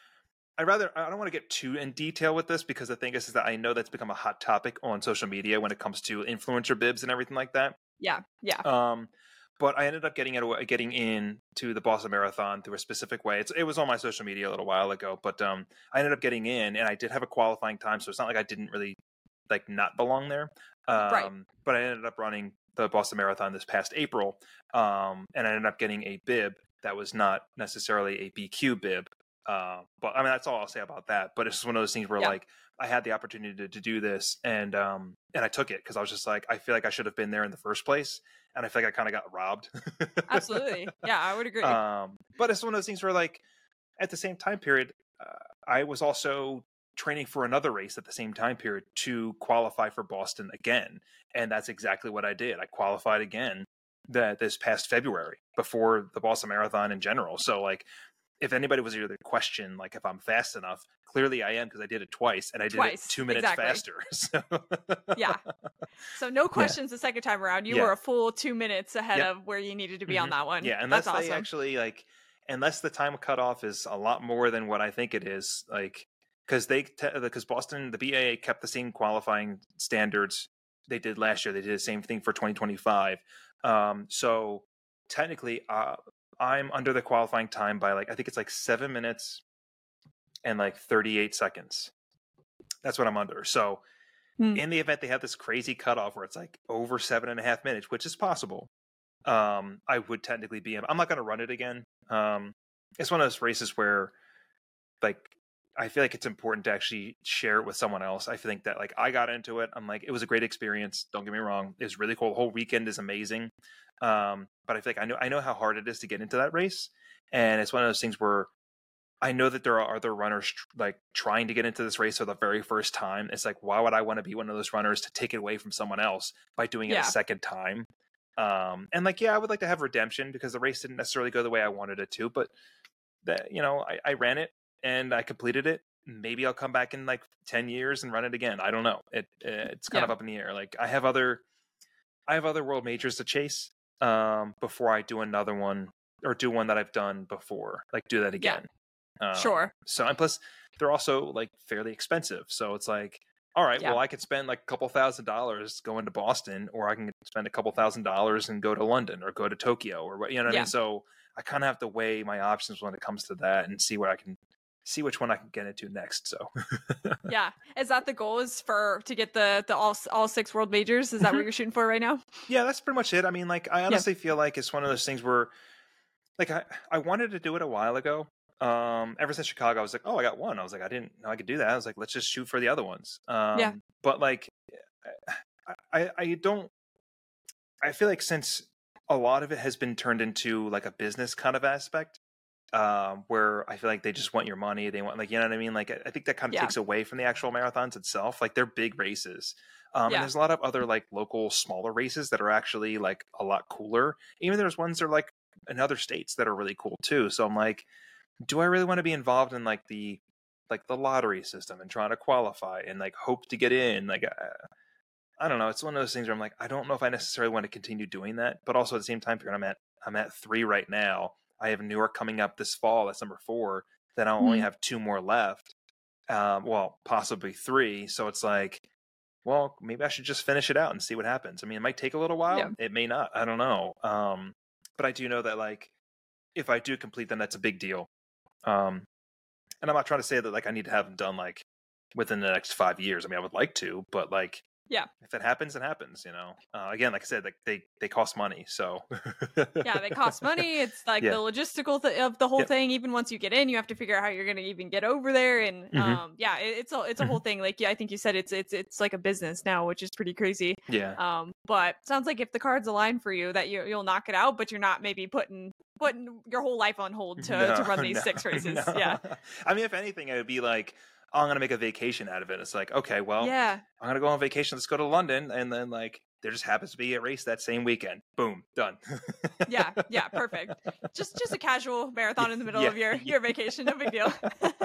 I rather I don't want to get too in detail with this because the thing is, is that I know that's become a hot topic on social media when it comes to influencer bibs and everything like that. Yeah. Yeah. Um, but I ended up getting it, getting in to the Boston Marathon through a specific way. It's, it was on my social media a little while ago, but um, I ended up getting in, and I did have a qualifying time, so it's not like I didn't really like not belong there. Right. Um, but I ended up running the Boston Marathon this past April, um, and I ended up getting a bib that was not necessarily a B Q bib. Uh, but I mean, that's all I'll say about that. But it's just one of those things where Yeah. like I had the opportunity to, to do this, and um, and I took it because I was just like, I feel like I should have been there in the first place, and I feel like I kind of got robbed. Absolutely. Yeah, I would agree. um, but it's one of those things where like at the same time period, uh, I was also training for another race at the same time period to qualify for Boston again, and that's exactly what I did. I qualified again that this past February before the Boston Marathon in general. So like if anybody was either question like if I'm fast enough, clearly I am because I did it twice and I did it Twice. two minutes Exactly. faster. So Yeah. So no yeah, questions the second time around. You yeah, were a full two minutes ahead yep, of where you needed to be on hmm that one. yeah. That's Unless they awesome. actually like, unless the time cutoff is a lot more than what I think it is, like because they because Boston the B A A kept the same qualifying standards they did last year. They did the same thing for twenty twenty-five. Um, so technically, uh, I'm under the qualifying time by like I think it's like seven minutes and like thirty-eight seconds. That's what I'm under. So Hmm. in the event they have this crazy cutoff where it's like over seven and a half minutes, which is possible, um, I would technically be in. I'm not going to run it again. Um, it's one of those races where like I feel like it's important to actually share it with someone else. I think that like I got into it. I'm like, it was a great experience. Don't get me wrong. It was really cool. The whole weekend is amazing. Um, but I feel like I know I know how hard it is to get into that race. And it's one of those things where I know that there are other runners tr- like trying to get into this race for the very first time. It's like, why would I want to be one of those runners to take it away from someone else by doing it a Yeah. second time? Um, and like, yeah, I would like to have redemption because the race didn't necessarily go the way I wanted it to, but that, you know, I, I ran it and I completed it. Maybe I'll come back in like ten years and run it again. I don't know. It, it's kind Yeah. of up in the air. Like I have other, I have other world majors to chase, um, before I do another one or do one that I've done before, like do that Yeah. again. Um, Sure. so, and plus they're also like fairly expensive. So it's like, all right, Yeah. well, I could spend like a couple thousand dollars going to Boston, or I can spend a couple thousand dollars and go to London or go to Tokyo or what, you know what I Yeah. mean? So I kind of have to weigh my options when it comes to that and see where I can see which one I can get into next. So Yeah. Is that the goal is for to get the the all all six world majors? Is that what Mhm. you're shooting for right now? yeah, that's pretty much it. I mean, like, I Yeah. honestly feel like it's one of those things where like I, I wanted to do it a while ago. Um, ever since Chicago, I was like, oh, I got one. I was like, I didn't know I could do that. I was like, let's just shoot for the other ones. Yeah. Um, but like, I, I, I don't, I feel like since a lot of it has been turned into like a business kind of aspect, um, where I feel like they just want your money. They want, like, you know what I mean? Like, I I think that kind of Yeah. takes away from the actual marathons itself. Like, they're big races. Um, and Yeah. there's a lot of other like local smaller races that are actually like a lot cooler. Even there's ones that are like in other states that are really cool too. So I'm like, do I really want to be involved in like the like the lottery system and trying to qualify and like hope to get in? Like, uh, I don't know. It's one of those things where I'm like, I don't know if I necessarily want to continue doing that. But also at the same time period, I'm at I'm at three right now. I have New York coming up this fall. That's number four. Then I'll only Mhm. have two more left. Um, well, possibly three. So it's like, well, maybe I should just finish it out and see what happens. I mean, it might take a little Yeah. while. It may not. I don't know. Um, but I do know that like if I do complete them, that's a big deal. Um, and I'm not trying to say that like I need to have them done like within the next five years. I mean, I would like to, but like Yeah. if it happens, it happens. You know. Uh, again, like I said, like they they cost money, so Yeah, they cost money. It's like the yeah. logistical th- of the whole Yep. thing. Even once you get in, you have to figure out how you're going to even get over there. And hmm um, yeah, it, it's a it's a hmm whole thing. Like yeah, I think you said it's it's it's like a business now, which is pretty crazy. Yeah. Um, but sounds like if the cards align for you, that you you'll knock it out, but you're not maybe putting putting your whole life on hold to to No, run these no, six races. no. Yeah, I mean, if anything, it would be like, oh, I'm gonna make a vacation out of it. It's like, okay, well, yeah, I'm gonna go on vacation. Let's go to London, and then like there just happens to be a race that same weekend. Boom, done. yeah, yeah. Perfect. Just just a casual marathon in the middle yeah, of your yeah. your vacation. No big deal.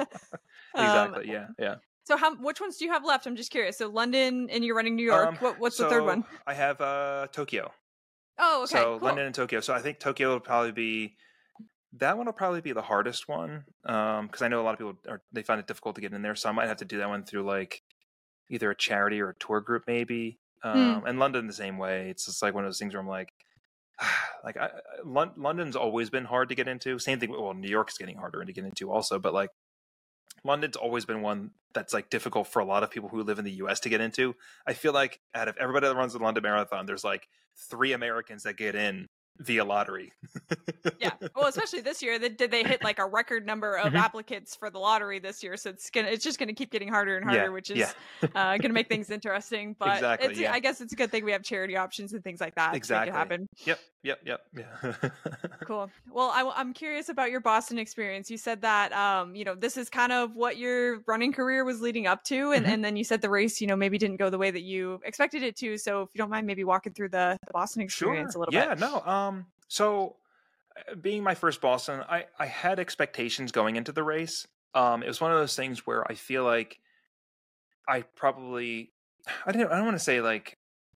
um, Exactly. Yeah, yeah. so how which ones do you have left? I'm just curious. So London and you're running New York. Um, What what's the third so one? I have uh Tokyo. Oh, okay, So cool. London and Tokyo. So I think Tokyo will probably be that one will probably be the hardest one. Um, because I know a lot of people are they find it difficult to get in there. So I might have to do that one through like either a charity or a tour group, maybe. Mm, Um, and London the same way. It's just like one of those things where I'm like, like I, Lon- London's always been hard to get into. Same thing. Well, New York's getting harder to get into also, but like London's always been one that's like difficult for a lot of people who live in the U S to get into. I feel like out of everybody that runs the London Marathon, there's like three Americans that get in via lottery. yeah. Well, especially this year, they, did they hit like a record number of hmm applicants for the lottery this year? So it's gonna it's just gonna keep getting harder and Yeah, harder, which yeah, is uh, gonna make things interesting. But exactly. it's Yeah, I guess it's a good thing we have charity options and things like that to make it exactly. happen. Yep, yep, yep. Yeah. Cool. Well, I, I'm curious about your Boston experience. You said that, um, you know, this is kind of what your running career was leading up to, and, hmm and then you said the race, you know, maybe didn't go the way that you expected it to. So, if you don't mind, maybe walking through the, the Boston experience Sure. a little bit. Yeah. No. Um. So, uh, being my first Boston, I I had expectations going into the race. Um. It was one of those things where I feel like I probably I don't I don't want to say like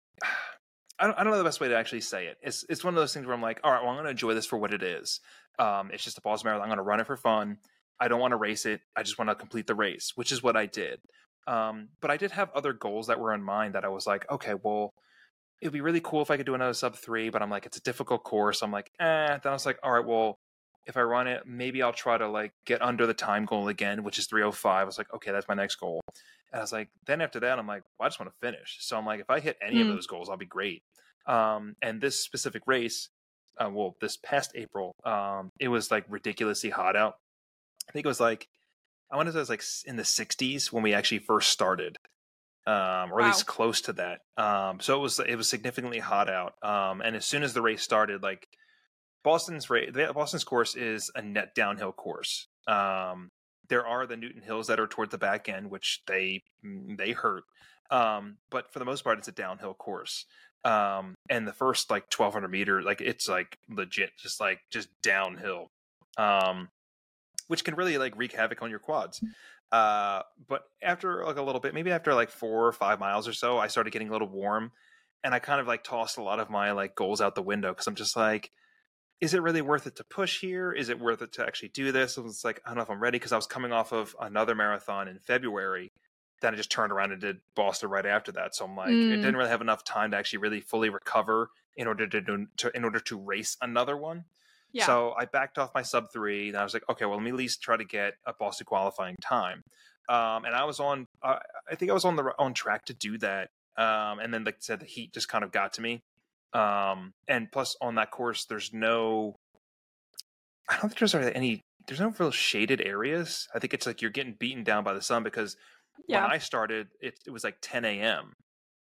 I don't, I don't know the best way to actually say it. It's it's one of those things where I'm like, all right, well, I'm going to enjoy this for what it is. Um, it's just a Boston Marathon. I'm going to run it for fun. I don't want to race it. I just want to complete the race, which is what I did. Um, but I did have other goals that were in mind that I was like, okay, well, it'd be really cool if I could do another sub three, but I'm like, it's a difficult course. I'm like, eh. Then I was like, all right, well, if I run it, maybe I'll try to like get under the time goal again, which is three oh five. I was like, okay, that's my next goal. And I was like, then after that, I'm like, well, I just want to finish. So I'm like, if I hit any of Mm, those goals, I'll be great. Um, and this specific race, uh, well, this past April, um, it was like ridiculously hot out. I think it was like, I want to say it was like in the sixties when we actually first started, um, or at wow. least close to that. Um, so it was it was significantly hot out. Um, and as soon as the race started, like Boston's race, Boston's course is a net downhill course. Um, there are the Newton Hills that are toward the back end, which they they hurt. Um, but for the most part, it's a downhill course. Um, and the first like twelve hundred meters, like it's like legit, just like just downhill. Um, which can really like wreak havoc on your quads. Uh, but after like a little bit, maybe after like four or five miles or so, I started getting a little warm, and I kind of like tossed a lot of my like goals out the window because I'm just like, is it really worth it to push here? Is it worth it to actually do this? And it's like, I don't know if I'm ready because I was coming off of another marathon in February. Then I just turned around and did Boston right after that. So I'm like, it Mm, didn't really have enough time to actually really fully recover in order to do to, in order to race another one. yeah. So I backed off my sub three, and I was like, okay, well, let me at least try to get a Boston qualifying time. Um, and I was on, uh, I think I was on the on track to do that. Um, and then, like I said, the heat just kind of got to me. Um, and plus, on that course, there's no, I don't think there's any, there's no real shaded areas. I think it's like you're getting beaten down by the sun because when Yeah. I started, it, it was like ten a.m.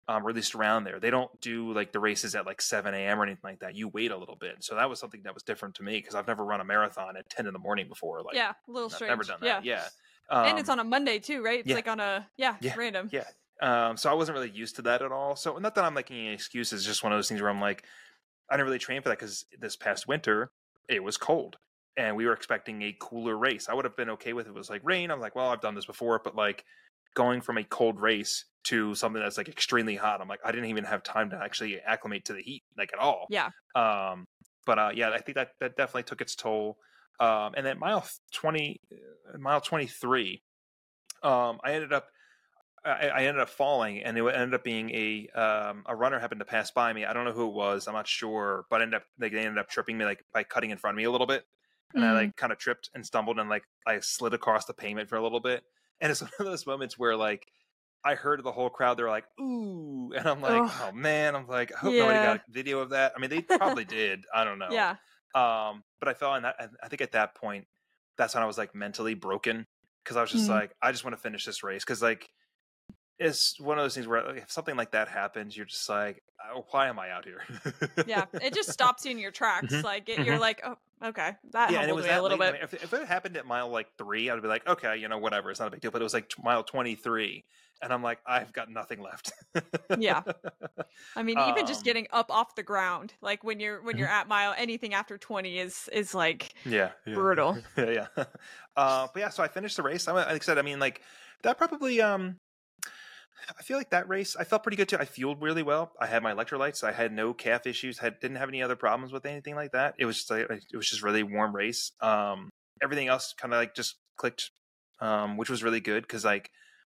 um, or at least around there. They don't do like the races at like seven a.m. or anything like that. You wait a little bit. So that was something that was different to me because I've never run a marathon at ten in the morning before. Like, Yeah, a little I've strange. never done Yeah. that. Yeah. And it's Um, on a Monday too, right? It's yeah. like on a, yeah, yeah. random. Yeah. Um, so I wasn't really used to that at all. So not that I'm making any excuses, it's just one of those things where I'm like, I didn't really train for that because this past winter it was cold and we were expecting a cooler race. I would have been okay with it. It was like rain. I'm like, well, I've done this before, but like going from a cold race to something that's like extremely hot, I'm like, I didn't even have time to actually acclimate to the heat, like at all. Yeah. Um, but uh, yeah, I think that that definitely took its toll. Um, and then mile twenty, mile twenty-three, um, I ended up. I, I ended up falling, and it ended up being a um, a runner happened to pass by me. I don't know who it was. I'm not sure, but ended up like, they ended up tripping me like by cutting in front of me a little bit, and Mm. I like kind of tripped and stumbled and like I slid across the pavement for a little bit. And it's one of those moments where like I heard the whole crowd. They're like, "Ooh," and I'm like, Ugh. "Oh man!" I'm like, I hope nobody Yeah. got a video of that. I mean, they probably did. I don't know. Yeah. Um, but I felt in that. I think at that point, that's when I was like mentally broken because I was just Mm. like, I just want to finish this race because like. It's one of those things where like, if something like that happens, you're just like, oh, why am I out here? Yeah. It just stops you in your tracks. Mhm, Like it, mhm. you're like, oh, okay. That Yeah, and it humbled was me a that little late. I bit. mean, if, if it happened at mile like three, I'd be like, okay, you know, whatever, it's not a big deal. But it was like t- mile twenty-three, and I'm like, I've got nothing left. Yeah. I mean, even just Um, getting up off the ground, like when you're when Mhm. you're at mile, anything after twenty is is like yeah, yeah, brutal. yeah, yeah. Uh, but yeah, so I finished the race. I, like I said, I mean, like that probably. Um, I feel like that race, I felt pretty good too. I fueled really well. I had my electrolytes. I had no calf issues. Had didn't have any other problems with anything like that. It was just like, it was just really warm race. Um, everything else kind of like just clicked, um, which was really good because like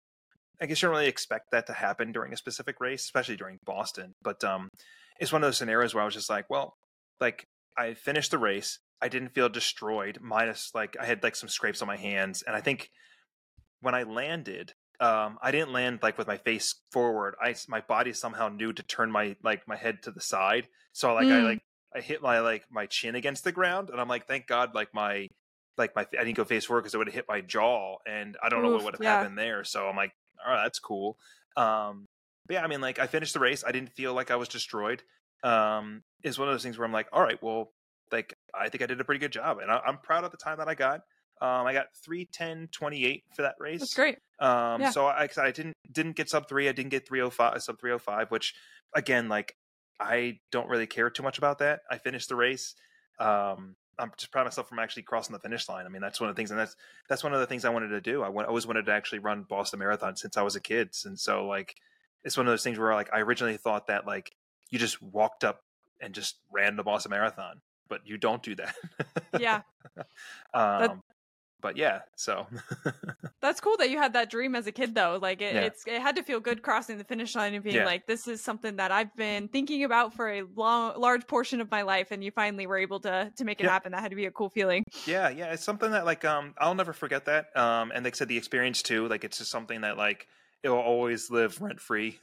I guess you don't really expect that to happen during a specific race, especially during Boston. But um, it's one of those scenarios where I was just like, well, like I finished the race. I didn't feel destroyed, minus like I had like some scrapes on my hands, and I think when I landed. Um, I didn't land like with my face forward. I my body somehow knew to turn my like my head to the side. So like I Mm. like I hit my like my chin against the ground, and I'm like, thank God, like my like my I didn't go face forward because it would have hit my jaw, and I don't know what Oof, would have yeah. happened there. So I'm like, all right, that's cool. Um, but yeah, I mean, like I finished the race. I didn't feel like I was destroyed. Um, it's one of those things where I'm like, all right, well, like I think I did a pretty good job, and I, I'm proud of the time that I got. Um, I got three ten twenty-eight for that race. That's great. Um, Yeah. so I, I didn't didn't get sub three. I didn't get three oh five, sub three oh five, which again, like I don't really care too much about that. I finished the race. Um, I'm just proud of myself from actually crossing the finish line. I mean, that's one of the things, and that's that's one of the things I wanted to do. I, want, I always wanted to actually run Boston Marathon since I was a kid, and so like it's one of those things where like I originally thought that like you just walked up and just ran the Boston Marathon, but you don't do that. Yeah. um, That- but yeah, so That's cool that you had that dream as a kid, though. Like it, Yeah. it's it had to feel good crossing the finish line and being Yeah. like, this is something that I've been thinking about for a long, large portion of my life, and you finally were able to to make it Yeah. happen. That had to be a cool feeling. Yeah, yeah, it's something that like um I'll never forget that. Um, and like I said, the experience too. Like it's just something that like it will always live rent free.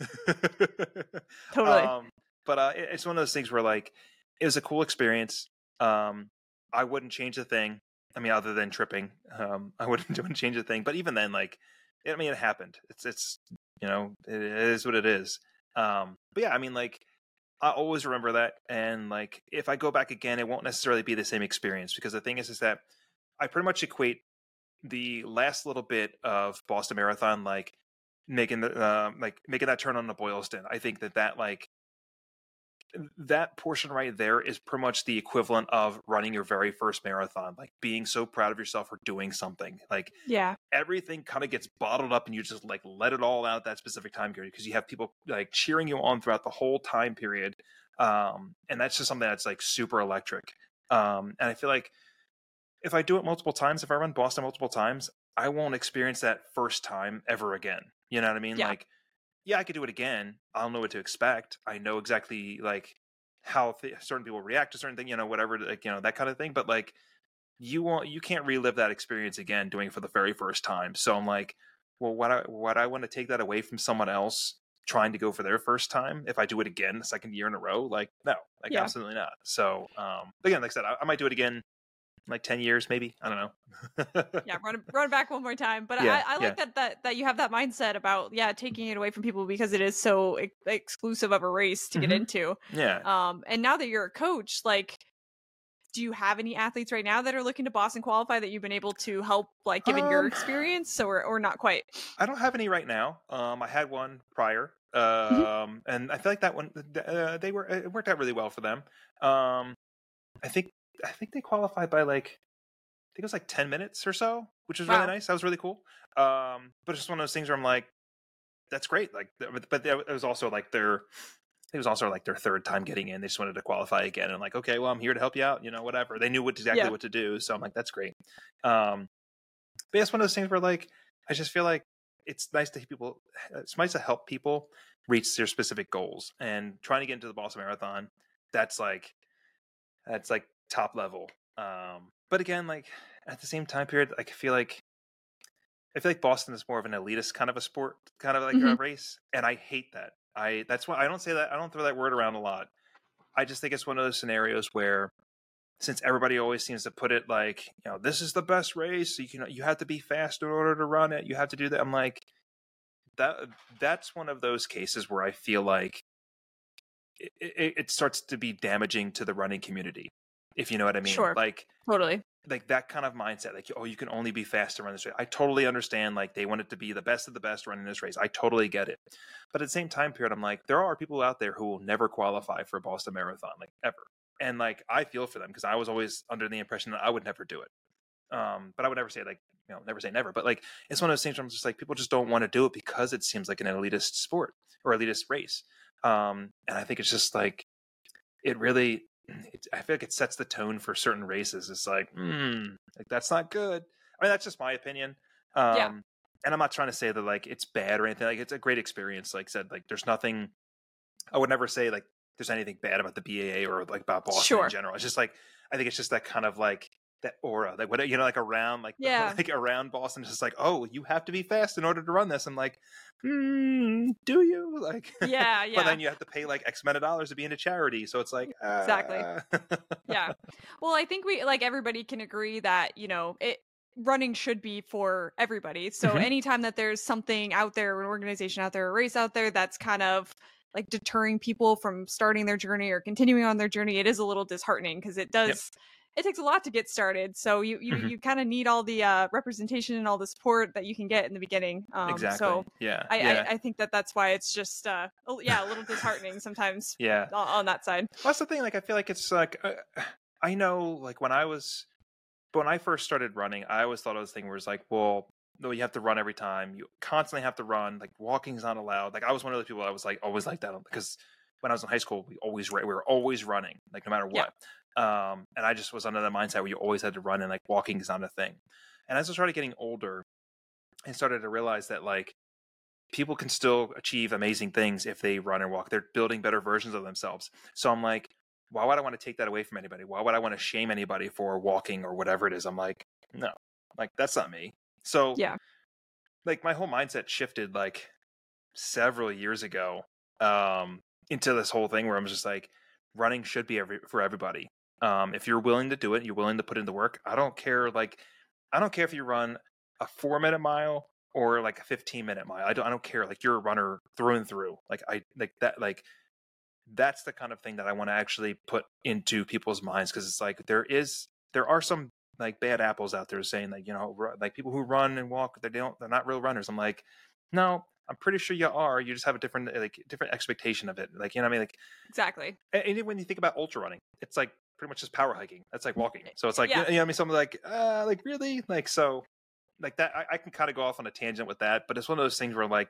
Totally. Um, but uh, it- it's one of those things where like it was a cool experience. Um, I wouldn't change a thing. I mean, other than tripping, um, I wouldn't, wouldn't change a thing. But even then, like, I mean, it happened. It's it's you know, it is what it is. Um, but yeah, I mean, like. I always remember that, and like if I go back again, it won't necessarily be the same experience because the thing is, is that I pretty much equate the last little bit of Boston Marathon like making the uh, like making that turn on the Boylston. I think that that like that portion right there is pretty much the equivalent of running your very first marathon, like being so proud of yourself for doing something. Like Yeah. everything kind of gets bottled up and you just like let it all out at that specific time period because you have people like cheering you on throughout the whole time period. Um, and that's just something that's like super electric. Um, and I feel like if I do it multiple times, if I run Boston multiple times, I won't experience that first time ever again. You know what I mean? Yeah. Like, yeah, I could do it again. I'll know what to expect. I know exactly like how th- certain people react to certain things, you know, whatever, like, you know, that kind of thing. But like, you want, you can't relive that experience again doing it for the very first time. So I'm like, well, what I, what I want to take that away from someone else trying to go for their first time. If I do it again, the second year in a row, like, no, like Yeah. absolutely not. So, um, again, like I said, I, I might do it again like ten years, maybe. I don't know. Yeah, run run back one more time. But Yeah, I, I yeah. like that that that you have that mindset about yeah taking it away from people because it is so ex- exclusive of a race to get hmm into. Yeah. Um, and now that you're a coach, like, do you have any athletes right now that are looking to Boston qualify that you've been able to help, like, given your Um, experience, or or not quite? I don't have any right now. Um, I had one prior, Mhm. um, and I feel like that one uh, they were it worked out really well for them. Um, I think I think they qualified by like I think it was like ten minutes or so, which was really Wow. nice. That was really cool. Um, but it's just one of those things where I'm like, that's great. Like, but but it was also like their it was also like their third time getting in. They just wanted to qualify again, and like, okay, well, I'm here to help you out. You know, whatever. They knew what exactly Yeah. what to do, so I'm like, that's great. Um, but yeah, it's one of those things where like I just feel like it's nice to people. It's nice to help people reach their specific goals, and trying to get into the Boston Marathon. That's like that's like top level. Um, but again, like at the same time period, like I feel like I feel like Boston is more of an elitist kind of a sport, kind of like hmm a race, and I hate that. I that's why I don't say that. I don't throw that word around a lot. I just think it's one of those scenarios where since everybody always seems to put it like, you know, this is the best race, you can you have to be fast in order to run it. You have to do that. I'm like that that's one of those cases where I feel like it, it, it starts to be damaging to the running community, if you know what I mean. Sure. Like Totally. like that kind of mindset, like, oh, you can only be fast to run this race. I totally understand. Like they want it to be the best of the best running this race. I totally get it. But at the same time period, I'm like, there are people out there who will never qualify for a Boston Marathon, like ever. And like, I feel for them because I was always under the impression that I would never do it. Um, but I would never say like, you know, never say never. But like, it's one of those things where I'm just like, people just don't want to do it because it seems like an elitist sport or elitist race. Um, and I think it's just like, it really, it, I feel like it sets the tone for certain races. It's like, hmm, like that's not good. I mean, that's just my opinion. Yeah. Um, and I'm not trying to say that like it's bad or anything. Like it's a great experience. Like I said, like there's nothing. I would never say like there's anything bad about the B A A or like about Boston in Sure. general. It's just like I think it's just that kind of like that aura, like what you know, like around like Yeah. like around Boston. It's just like, oh, you have to be fast in order to run this. I'm like, hmm, do you like? Yeah. But Yeah. then you have to pay like X amount of dollars to be into charity. So it's like, Exactly. uh... Yeah. Well, I think we like everybody can agree that, you know, it running should be for everybody. So Mhm. anytime that there's something out there, an organization out there, a race out there that's kind of like deterring people from starting their journey or continuing on their journey, it is a little disheartening because it does Yep. it takes a lot to get started. So you you Mhm. you kind of need all the uh, representation and all the support that you can get in the beginning. Um, Exactly. So Yeah. I, Yeah. I I think that that's why it's just uh a- yeah a little disheartening sometimes Yeah. on, on that side. Well, that's the thing. Like, I feel like it's like uh, I know, like when I was when I first started running, I always thought of this thing where it's like, well, no, you have to run every time. You constantly have to run. Like walking's not allowed. Like I was one of those people. I was like always like that because when I was in high school, we always we were always running, like no matter Yeah. what. Um, and I just was under the mindset where you always had to run, and like walking is not a thing. And as I started getting older, I started to realize that like people can still achieve amazing things if they run and walk. They're building better versions of themselves. So I'm like, why would I want to take that away from anybody? Why would I want to shame anybody for walking or whatever it is? I'm like, no, like that's not me. So Yeah. like my whole mindset shifted like several years ago um, into this whole thing where I'm just like, running should be every, for everybody. Um, if you're willing to do it, you're willing to put in the work. I don't care. Like, I don't care if you run a four minute mile or like a fifteen minute mile. I don't, I don't care. Like you're a runner through and through. Like I like that, like that's the kind of thing that I want to actually put into people's minds. Cause it's like, there is, there are some like bad apples out there saying that, you know, like people who run and walk, they don't, they're not real runners. I'm like, no, I'm pretty sure you are. You just have a different, like different expectation of it. Like, you know what I mean? Like, Exactly. and even when you think about ultra running, it's like pretty much just power hiking. That's like walking. So it's like, Yeah. you know what I mean? Something like, uh, like really? Like, so like that, I, I can kind of go off on a tangent with that, but it's one of those things where like,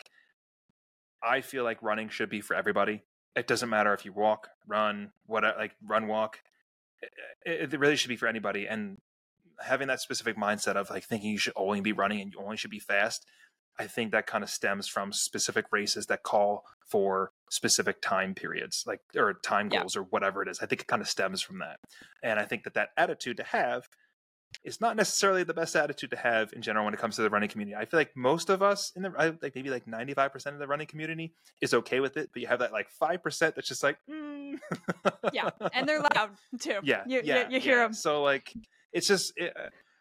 I feel like running should be for everybody. It doesn't matter if you walk, run, what, like run, walk. It, it really should be for anybody. And having that specific mindset of like thinking you should only be running and you only should be fast, I think that kind of stems from specific races that call for specific time periods, like or time Yeah. goals or whatever it is. I think it kind of stems from that. And I think that that attitude to have is not necessarily the best attitude to have in general when it comes to the running community. I feel like most of us in the like maybe like ninety-five percent of the running community is okay with it, but you have that like five percent that's just like, mm. Yeah, and they're loud too. Yeah, you, yeah, you, you hear yeah. them. So like, it's just it,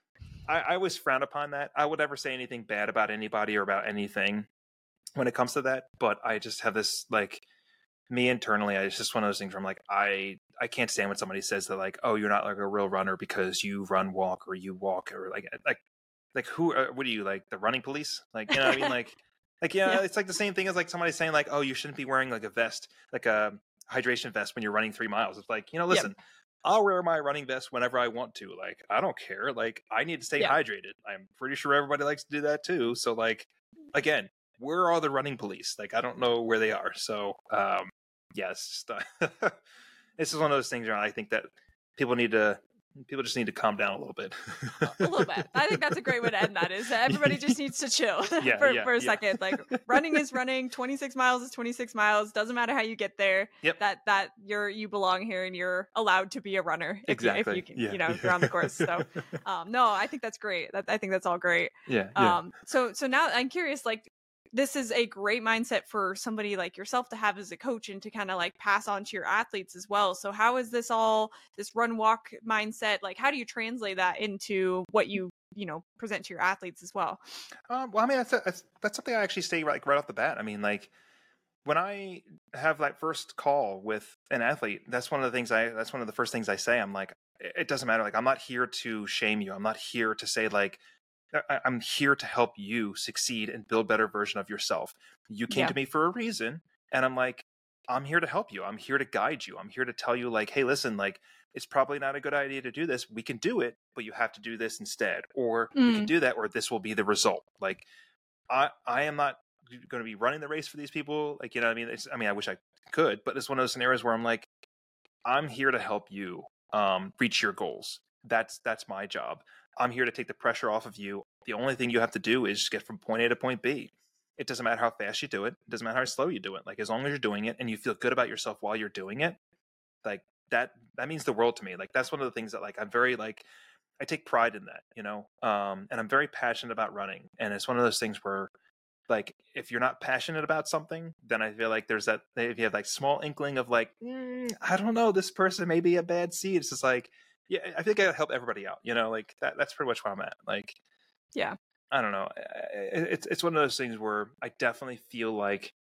I, I always frown upon that. I would never say anything bad about anybody or about anything when it comes to that. But I just have this like me internally. I, it's just one of those things where I'm like, I I can't stand when somebody says that like, oh, you're not like a real runner because you run, walk, or you walk, or like like like who? Uh, what are you like the running police? Like you know what I mean? Like like yeah, Yeah. it's like the same thing as like somebody saying like, oh, you shouldn't be wearing like a vest, like a hydration vest when you're running three miles. It's like you know, listen. Yep. I'll wear my running vest whenever I want to. Like, I don't care. Like, I need to stay Yeah. hydrated. I'm pretty sure everybody likes to do that too. So, like, again, where are the running police? Like, I don't know where they are. So, um, yeah, it's just, uh, this is one of those things where I think that people need to, people just need to calm down a little bit. A little bit. I think that's a great way to end that is that everybody just needs to chill Yeah, for, yeah, for a yeah. second. Like running is running, twenty-six miles is twenty-six miles. Doesn't matter how you get there. Yep. That that you're you belong here and you're allowed to be a runner if Exactly. you, if you can, Yeah. you know, if you're on the course. So um no, I think that's great. That I think that's all great. Yeah. Yeah. Um so so now I'm curious, like this is a great mindset for somebody like yourself to have as a coach and to kind of like pass on to your athletes as well. So how is this all this run walk mindset? Like how do you translate that into what you, you know, present to your athletes as well? Um, well, I mean, that's, that's that's something I actually say like right off the bat. I mean, like when I have that first call with an athlete, that's one of the things I that's one of the first things I say. I'm like, it doesn't matter. Like, I'm not here to shame you. I'm not here to say like, I, I'm here to help you succeed and build a better version of yourself. You came Yeah. to me for a reason, and I'm like, I'm here to help you. I'm here to guide you. I'm here to tell you like, hey, listen, like it's probably not a good idea to do this. We can do it, but you have to do this instead, or we can Mm. do that, or this will be the result. Like, I I am not going to be running the race for these people. Like, you know what I mean? It's, I mean, I wish I could, but it's one of those scenarios where I'm like, I'm here to help you um, reach your goals. That's that's my job. I'm here to take the pressure off of you. The only thing you have to do is get from point A to point B. It doesn't matter how fast you do it. It doesn't matter how slow you do it. Like as long as you're doing it and you feel good about yourself while you're doing it, like that that means the world to me. Like that's one of the things that like I'm very like I take pride in that, you know. Um, and I'm very passionate about running. And it's one of those things where like if you're not passionate about something, then I feel like there's that if you have like small inkling of like mm, I don't know, this person may be a bad seed. It's just like yeah, I think I gotta help everybody out, you know. Like that that's pretty much where I'm at. Like Yeah. I don't know. It's it's one of those things where I definitely feel like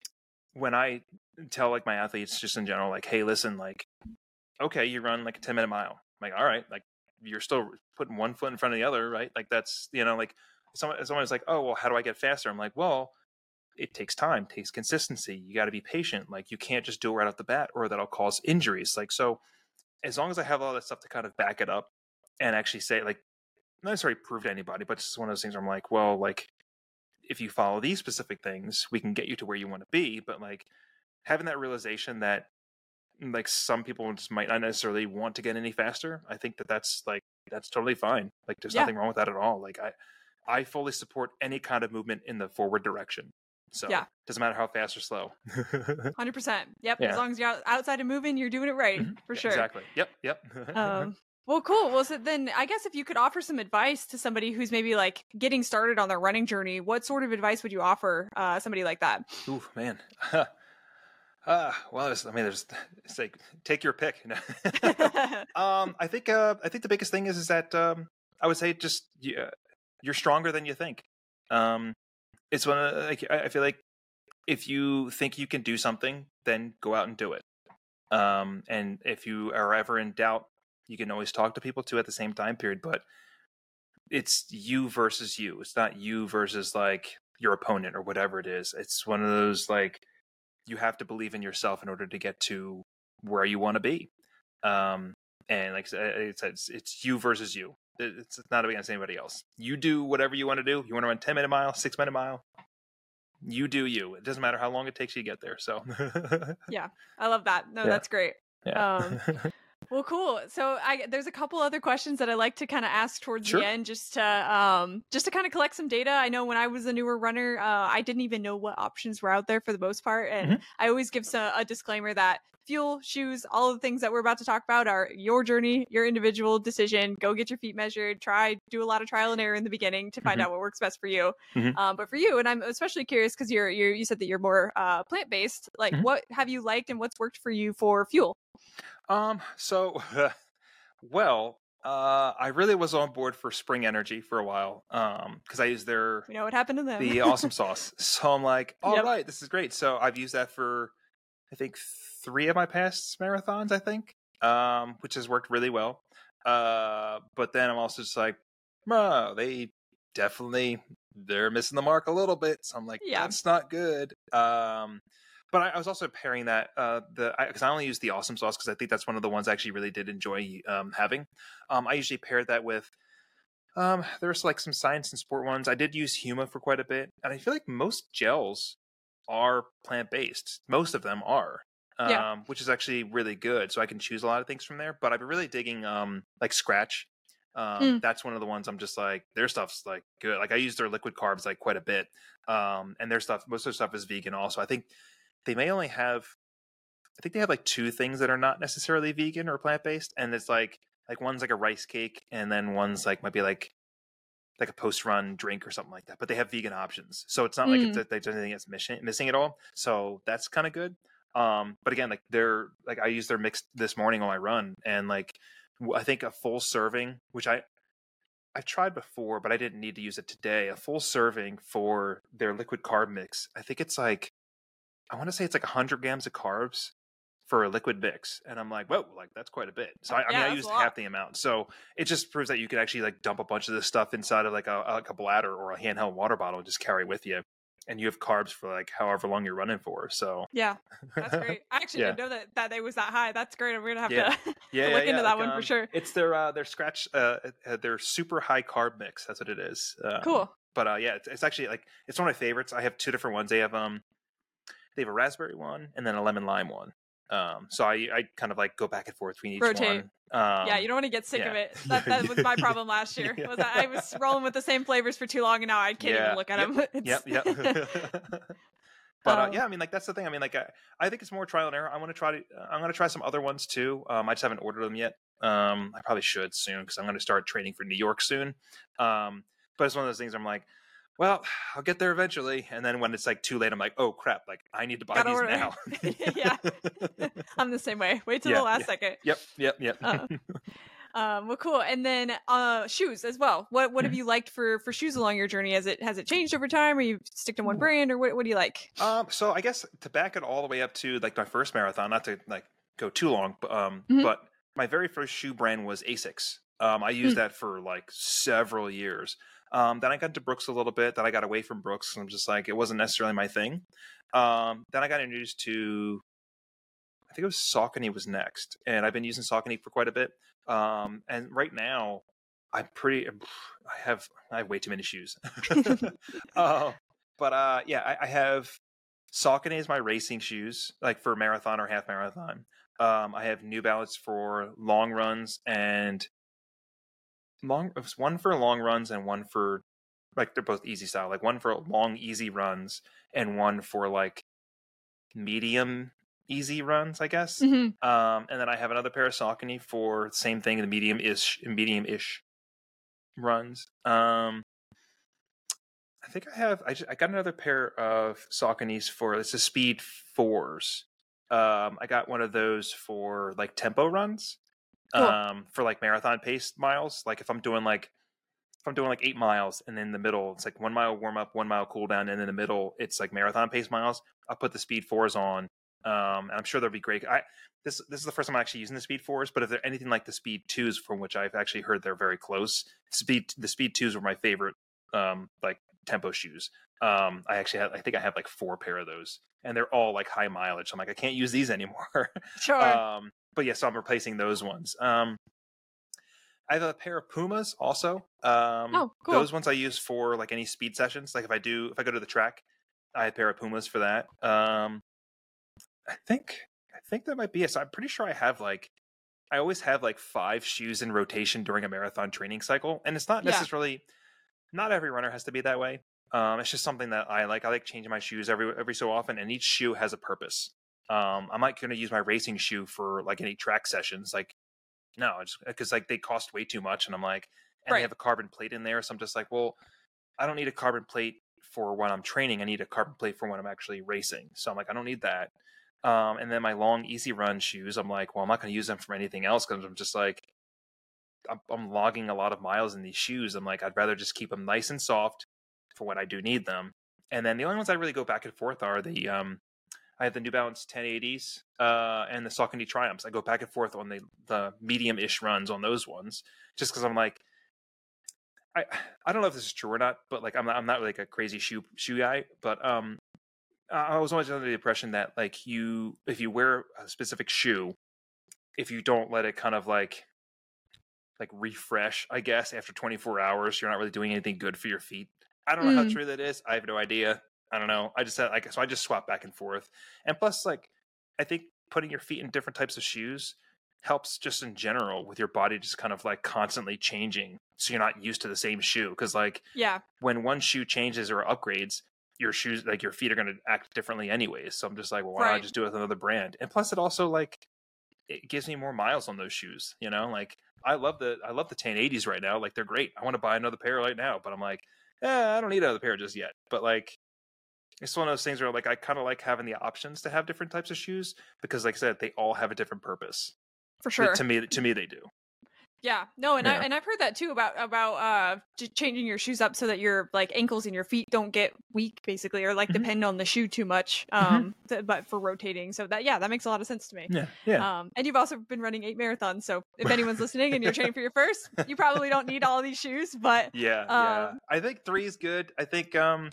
when I tell like my athletes just in general, like, hey, listen, like, okay, you run like a ten minute mile. I'm like, all right, like you're still putting one foot in front of the other, right? Like that's, you know, like someone, someone's like, oh, well, how do I get faster? I'm like, well, it takes time, takes consistency. You got to be patient. Like you can't just do it right off the bat or that'll cause injuries. Like, so as long as I have all that stuff to kind of back it up and actually say like, not necessarily prove to anybody, but it's just one of those things where I'm like, well, like if you follow these specific things, we can get you to where you want to be. But like having that realization that like some people just might not necessarily want to get any faster. I think that that's like, that's totally fine. Like there's Yeah. nothing wrong with that at all. Like I, I fully support any kind of movement in the forward direction. So Yeah. doesn't matter how fast or slow. one hundred percent. Yep. Yeah. As long as you're out- outside and moving, you're doing it right Mhm. for Yeah, sure. Exactly. Yep. Yep. Um, well, cool. Well, so then I guess if you could offer some advice to somebody who's maybe like getting started on their running journey, what sort of advice would you offer uh, somebody like that? Ooh, man. Uh, well, there's, I mean, there's, it's like, take your pick. You know? um, I think, uh, I think the biggest thing is, is that, um, I would say just, yeah, you're stronger than you think. Um, it's one of like, I I feel like if you think you can do something, then go out and do it. Um, and if you are ever in doubt, you can always talk to people too at the same time period, but it's you versus you. It's not you versus like your opponent or whatever it is. It's one of those, like, you have to believe in yourself in order to get to where you want to be. Um, and like I said, it's, it's, it's you versus you. It's not against anybody else. You do whatever you want to do. You want to run ten minute mile, six minute mile. You do you. It doesn't matter how long it takes you to get there. So Yeah, I love that. No, Yeah. that's great. yeah. Um, Well, cool. So I there's a couple other questions that I like to kind of ask towards Sure. the end, just to um just to kind of collect some data. I know when I was a newer runner, uh, I didn't even know what options were out there for the most part, and Mhm. I always give some, a disclaimer that fuel, shoes, all of the things that we're about to talk about are your journey, your individual decision. Go get your feet measured. Try do a lot of trial and error in the beginning to find Mhm. out what works best for you. Mhm. Um, but for you, and I'm especially curious because you're you're you said that you're more uh plant based. Like, Mhm. what have you liked and what's worked for you for fuel? Um, so, well, Uh, I really was on board for Spring Energy for a while, um, because I used their We know what happened to them. the Awesome Sauce. So I'm like, all Yep. right, this is great. So I've used that for I think three of my past marathons, I think, um, which has worked really well. Uh, but then I'm also just like, oh, they definitely they're missing the mark a little bit. So I'm like, Yeah. that's not good. Um, but I, I was also pairing that uh, the because I, I only use the Awesome Sauce because I think that's one of the ones I actually really did enjoy um, having. Um, I usually paired that with um, there's like some science and sport ones. I did use Huma for quite a bit, and I feel like most gels are plant based. Most of them are, Yeah. um, which is actually really good. So I can choose a lot of things from there. But I've been really digging um, like Scratch. Um, Mm. that's one of the ones I'm just like their stuff's like good. Like I use their liquid carbs like quite a bit, um, and their stuff most of their stuff is vegan also. I think they may only have I think they have like two things that are not necessarily vegan or plant based, and it's like like one's like a rice cake, and then one's like might be like like a post run drink or something like that. But they have vegan options, so it's not like it's, Mm. there's anything that's missing missing at all. So that's kind of good. Um, but again, like they're like I used their mix this morning on my run, and like w- I think a full serving, which I I've tried before, but I didn't need to use it today. A full serving for their liquid carb mix, I think it's like I want to say it's like one hundred grams of carbs for a liquid mix, and I'm like, whoa, like that's quite a bit. So I, I mean, Yeah, I that's a used lot. half the amount. So it just proves that you can actually like dump a bunch of this stuff inside of like a, like a bladder or a handheld water bottle and just carry with you, and you have carbs for like however long you're running for. So Yeah, that's great. I actually yeah, didn't know that that it was that high. That's great. I'm gonna have yeah, to, yeah, to yeah, look yeah. into that Like one for um, sure. it's their uh, their scratch, uh, uh, their super high carb mix. That's what it is. Um, Cool. but uh, yeah, it's, it's actually like it's one of my favorites. I have two different ones. They have um, they have a raspberry one and then a lemon lime one. Um, so I, I kind of like go back and forth between each Rotate. one. Um, Yeah, you don't want to get sick yeah. of it. That that was my problem last year. Yeah. Was that I was rolling with the same flavors for too long, and now I can't Yeah. even look at Yep. them. It's... Yep. Yep. But uh, um, yeah, I mean, like that's the thing. I mean, like I, I think it's more trial and error. I want to try to. I'm going to try some other ones too. Um, I just haven't ordered them yet. Um, I probably should soon because I'm going to start training for New York soon. Um, but it's one of those things. Where I'm like, well, I'll get there eventually. And then when it's like too late, I'm like, oh crap! Like I need to buy Gotta these order. now. Yeah, I'm the same way. Wait till Yeah, the last yeah. second. Yep. Yep. Yep. Uh, um, well, cool. And then uh, shoes as well. What what have you liked for for shoes along your journey? Has it has it changed over time, or you stick to one Ooh. brand, or what what do you like? Um, so I guess to back it all the way up to like my first marathon, not to like go too long, but um, Mhm. but my very first shoe brand was Asics. Um, I used Mm. that for like several years. Um, then I got into Brooks a little bit. Then I got away from Brooks, and I'm just like it wasn't necessarily my thing. Um, then I got introduced to I think it was Saucony was next, and I've been using Saucony for quite a bit. Um, and right now, I'm pretty. I have I have way too many shoes. uh, but uh, yeah, I, I have Saucony is my racing shoes, like for marathon or half marathon. Um, I have New Balance for long runs and long. One for long runs and one for like they're both easy style. Like one for long easy runs and one for like medium easy runs, I guess. Mhm. Um, and then I have another pair of Saucony for same thing, the medium ish, medium ish runs. Um, I think I have. I, just, I got another pair of Sauconys for it's a Speed Fours. Um, I got one of those for like tempo runs. Cool. Um, for like marathon pace miles. Like if I'm doing like if I'm doing like eight miles and in the middle it's like one mile warm up, one mile cool down, and in the middle it's like marathon pace miles. I'll put the Speed Fours on. Um, and I'm sure they'll be great. I this this is the first time I'm actually using the Speed Fours, but if they're anything like the Speed Twos, from which I've actually heard they're very close, Speed the Speed Twos were my favorite. Um, like tempo shoes. Um, I actually have I think I have like four pair of those, and they're all like high mileage. So I'm like I can't use these anymore. Sure. um, but yeah, so I'm replacing those ones. Um, I have a pair of Pumas also. Um, Oh, cool. Those ones I use for like any speed sessions. Like if I do if I go to the track, I have a pair of Pumas for that. Um, I think I think that might be it. So I'm pretty sure I have like I always have like five shoes in rotation during a marathon training cycle, and it's not Yeah. necessarily not every runner has to be that way. Um, it's just something that I like. I like changing my shoes every every so often, and each shoe has a purpose. Um, I'm not going to use my racing shoe for like any track sessions. Like no, because like they cost way too much, and I'm like, and Right. they have a carbon plate in there, so I'm just like, well, I don't need a carbon plate for when I'm training. I need a carbon plate for when I'm actually racing. So I'm like, I don't need that. Um, and then my long easy run shoes, I'm like, well, I'm not going to use them for anything else because I'm just like, I'm, I'm logging a lot of miles in these shoes. I'm like, I'd rather just keep them nice and soft for when I do need them. And then the only ones I really go back and forth are the um, I have the New Balance ten eighties uh, and the Saucony Triumphs. I go back and forth on the the medium-ish runs on those ones, just because I'm like, I I don't know if this is true or not, but like I'm not, I'm not like a crazy shoe shoe guy, but um, I was always under the impression that like you if you wear a specific shoe, if you don't let it kind of like like refresh, I guess, after twenty-four hours, you're not really doing anything good for your feet. I don't know how Mm. true that is. I have no idea. I don't know. I just said like so I just swap back and forth. And plus, like I think putting your feet in different types of shoes helps just in general with your body just kind of like constantly changing. So you're not used to the same shoe. Because like Yeah. when one shoe changes or upgrades, your shoes like your feet are gonna act differently anyways. So I'm just like, well, why not Right. just do it with another brand? And plus it also like it gives me more miles on those shoes, you know? Like I love the I love the ten eighties right now. Like they're great. I want to buy another pair right now, but I'm like, eh, I don't need another pair just yet. But like it's one of those things where like I kind of like having the options to have different types of shoes because like I said, they all have a different purpose. For sure. To me to me they do. Yeah, no, and Yeah. I and I've heard that too about about uh j- changing your shoes up so that your like ankles and your feet don't get weak, basically, or like Mhm. depend on the shoe too much. Um, th- but for rotating, so that yeah, that makes a lot of sense to me. Yeah. Yeah. Um, and you've also been running eight marathons, so if anyone's listening and you're training for your first, you probably don't need all these shoes, but Yeah, yeah. um, I think three is good. I think um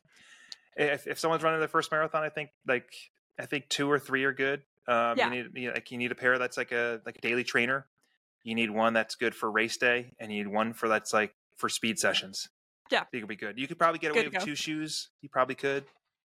if if someone's running their first marathon, I think like I think two or three are good. Um Yeah. you need you know, like you need a pair that's like a like a daily trainer. You need one that's good for race day, and you need one for that's like for speed sessions. Yeah. I think it'll be good. You could probably get Good away to with go. two shoes. You probably could.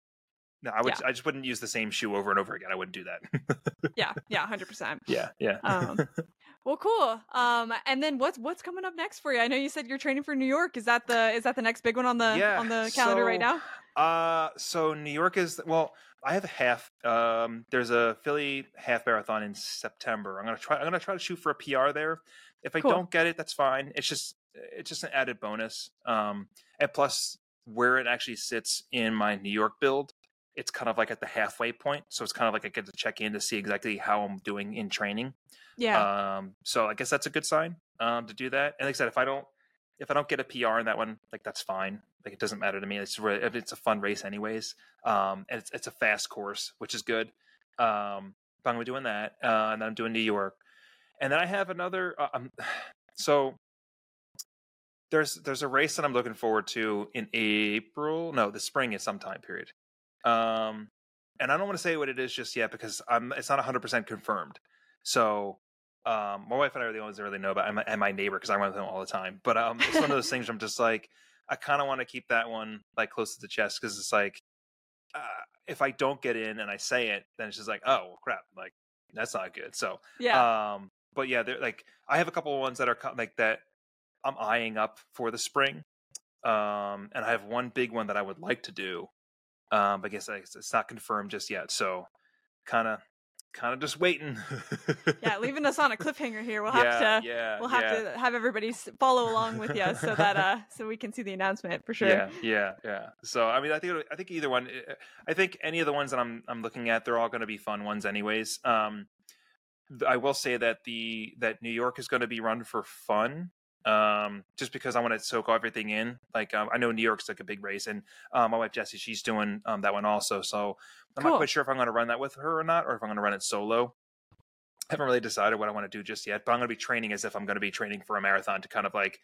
No, I would. Yeah. I just wouldn't use the same shoe over and over again. I wouldn't do that. yeah, yeah, one hundred percent. yeah, yeah. Um, well, cool. Um, and then what's what's coming up next for you? I know you said you're training for New York. Is that the is that the next big one on the yeah. on the calendar right so, now? Uh, so New York is well. I have a half. Um, there's a Philly half marathon in September. I'm gonna try. I'm gonna try to shoot for a P R there. If I Cool. don't get it, that's fine. It's just it's just an added bonus. Um, and plus where it actually sits in my New York build, it's kind of like at the halfway point. So it's kind of like I get to check in to see exactly how I'm doing in training. Yeah. Um, so I guess that's a good sign um, to do that. And like I said, if I don't if I don't get a P R in that one, like that's fine. Like it doesn't matter to me. It's really, it's a fun race anyways. Um, and it's it's a fast course, which is good. Um, but I'm gonna be doing that, uh, and then I'm doing New York, and then I have another. Uh, um, so there's there's a race that I'm looking forward to in April. No, the spring is some time period. Um, and I don't want to say what it is just yet because I'm it's not one hundred percent confirmed. So um, my wife and I are the only ones that really know about, and my, and my neighbor because I run with him all the time. But um, it's one of those things where I'm just like, I kind of want to keep that one like close to the chest because it's like, uh, if I don't get in and I say it, then it's just like, oh well, crap, like that's not good. So Yeah. um, but yeah, they're like I have a couple of ones that are co- like that I'm eyeing up for the spring, um, and I have one big one that I would like to do, um, but I guess it's it's not confirmed just yet. So kind of kind of just waiting. Yeah, leaving us on a cliffhanger here. We'll yeah, have to yeah, we'll have yeah. to have everybody s- follow along with you so that uh so we can see the announcement for sure. Yeah, yeah, yeah. So I mean, I think I think either one. I think any of the ones that I'm I'm looking at, they're all going to be fun ones, anyways. Um, I will say that the that New York is going to be run for fun. Um, just because I want to soak everything in. Like um, I know New York's like a big race, and um, my wife Jessie, she's doing um that one also. So I'm Cool. not quite sure if I'm going to run that with her or not, or if I'm going to run it solo. I haven't really decided what I want to do just yet, but I'm going to be training as if I'm going to be training for a marathon to kind of like,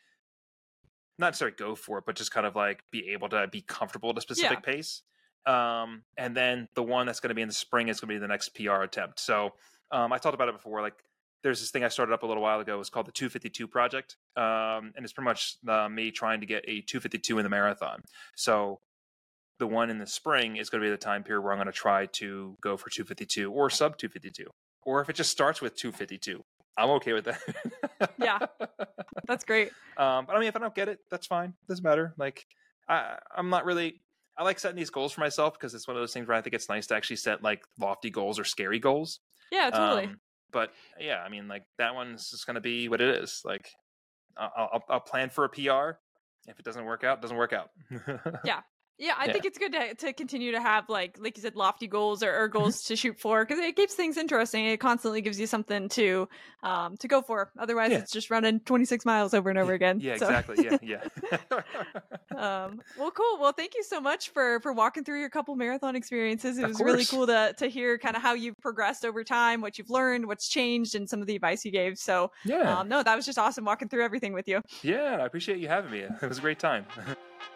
not necessarily go for it, but just kind of like be able to be comfortable at a specific Yeah. pace. Um, and then the one that's going to be in the spring is going to be the next P R attempt. So um, I talked about it before. Like there's this thing I started up a little while ago. It's called the two fifty-two Project. Um, and it's pretty much uh, me trying to get a two fifty-two in the marathon. So the one in the spring is going to be the time period where I'm going to try to go for two fifty-two or sub two fifty-two. Or if it just starts with two fifty-two, I'm okay with that. Yeah. That's great. Um, but I mean, if I don't get it, that's fine. Doesn't matter. Like, I, I'm not really. I like setting these goals for myself because it's one of those things where I think it's nice to actually set like lofty goals or scary goals. Yeah, totally. Um, but yeah, I mean, like that one's just going to be what it is. Like, I'll, I'll, I'll plan for a P R. If it doesn't work out, it doesn't work out. Yeah. Yeah, I Yeah. think it's good to to continue to have like like you said, lofty goals or, or Mhm. goals to shoot for because it keeps things interesting. It constantly gives you something to um to go for. Otherwise, Yeah. it's just running twenty-six miles over and over Yeah. again. Yeah, So, exactly. Yeah, yeah. um, well, cool. Well, thank you so much for for walking through your couple marathon experiences. It Of was really course. cool to to hear kind of how you've progressed over time, what you've learned, what's changed, and some of the advice you gave. So, Yeah. um, no, that was just awesome walking through everything with you. Yeah, I appreciate you having me. It was a great time.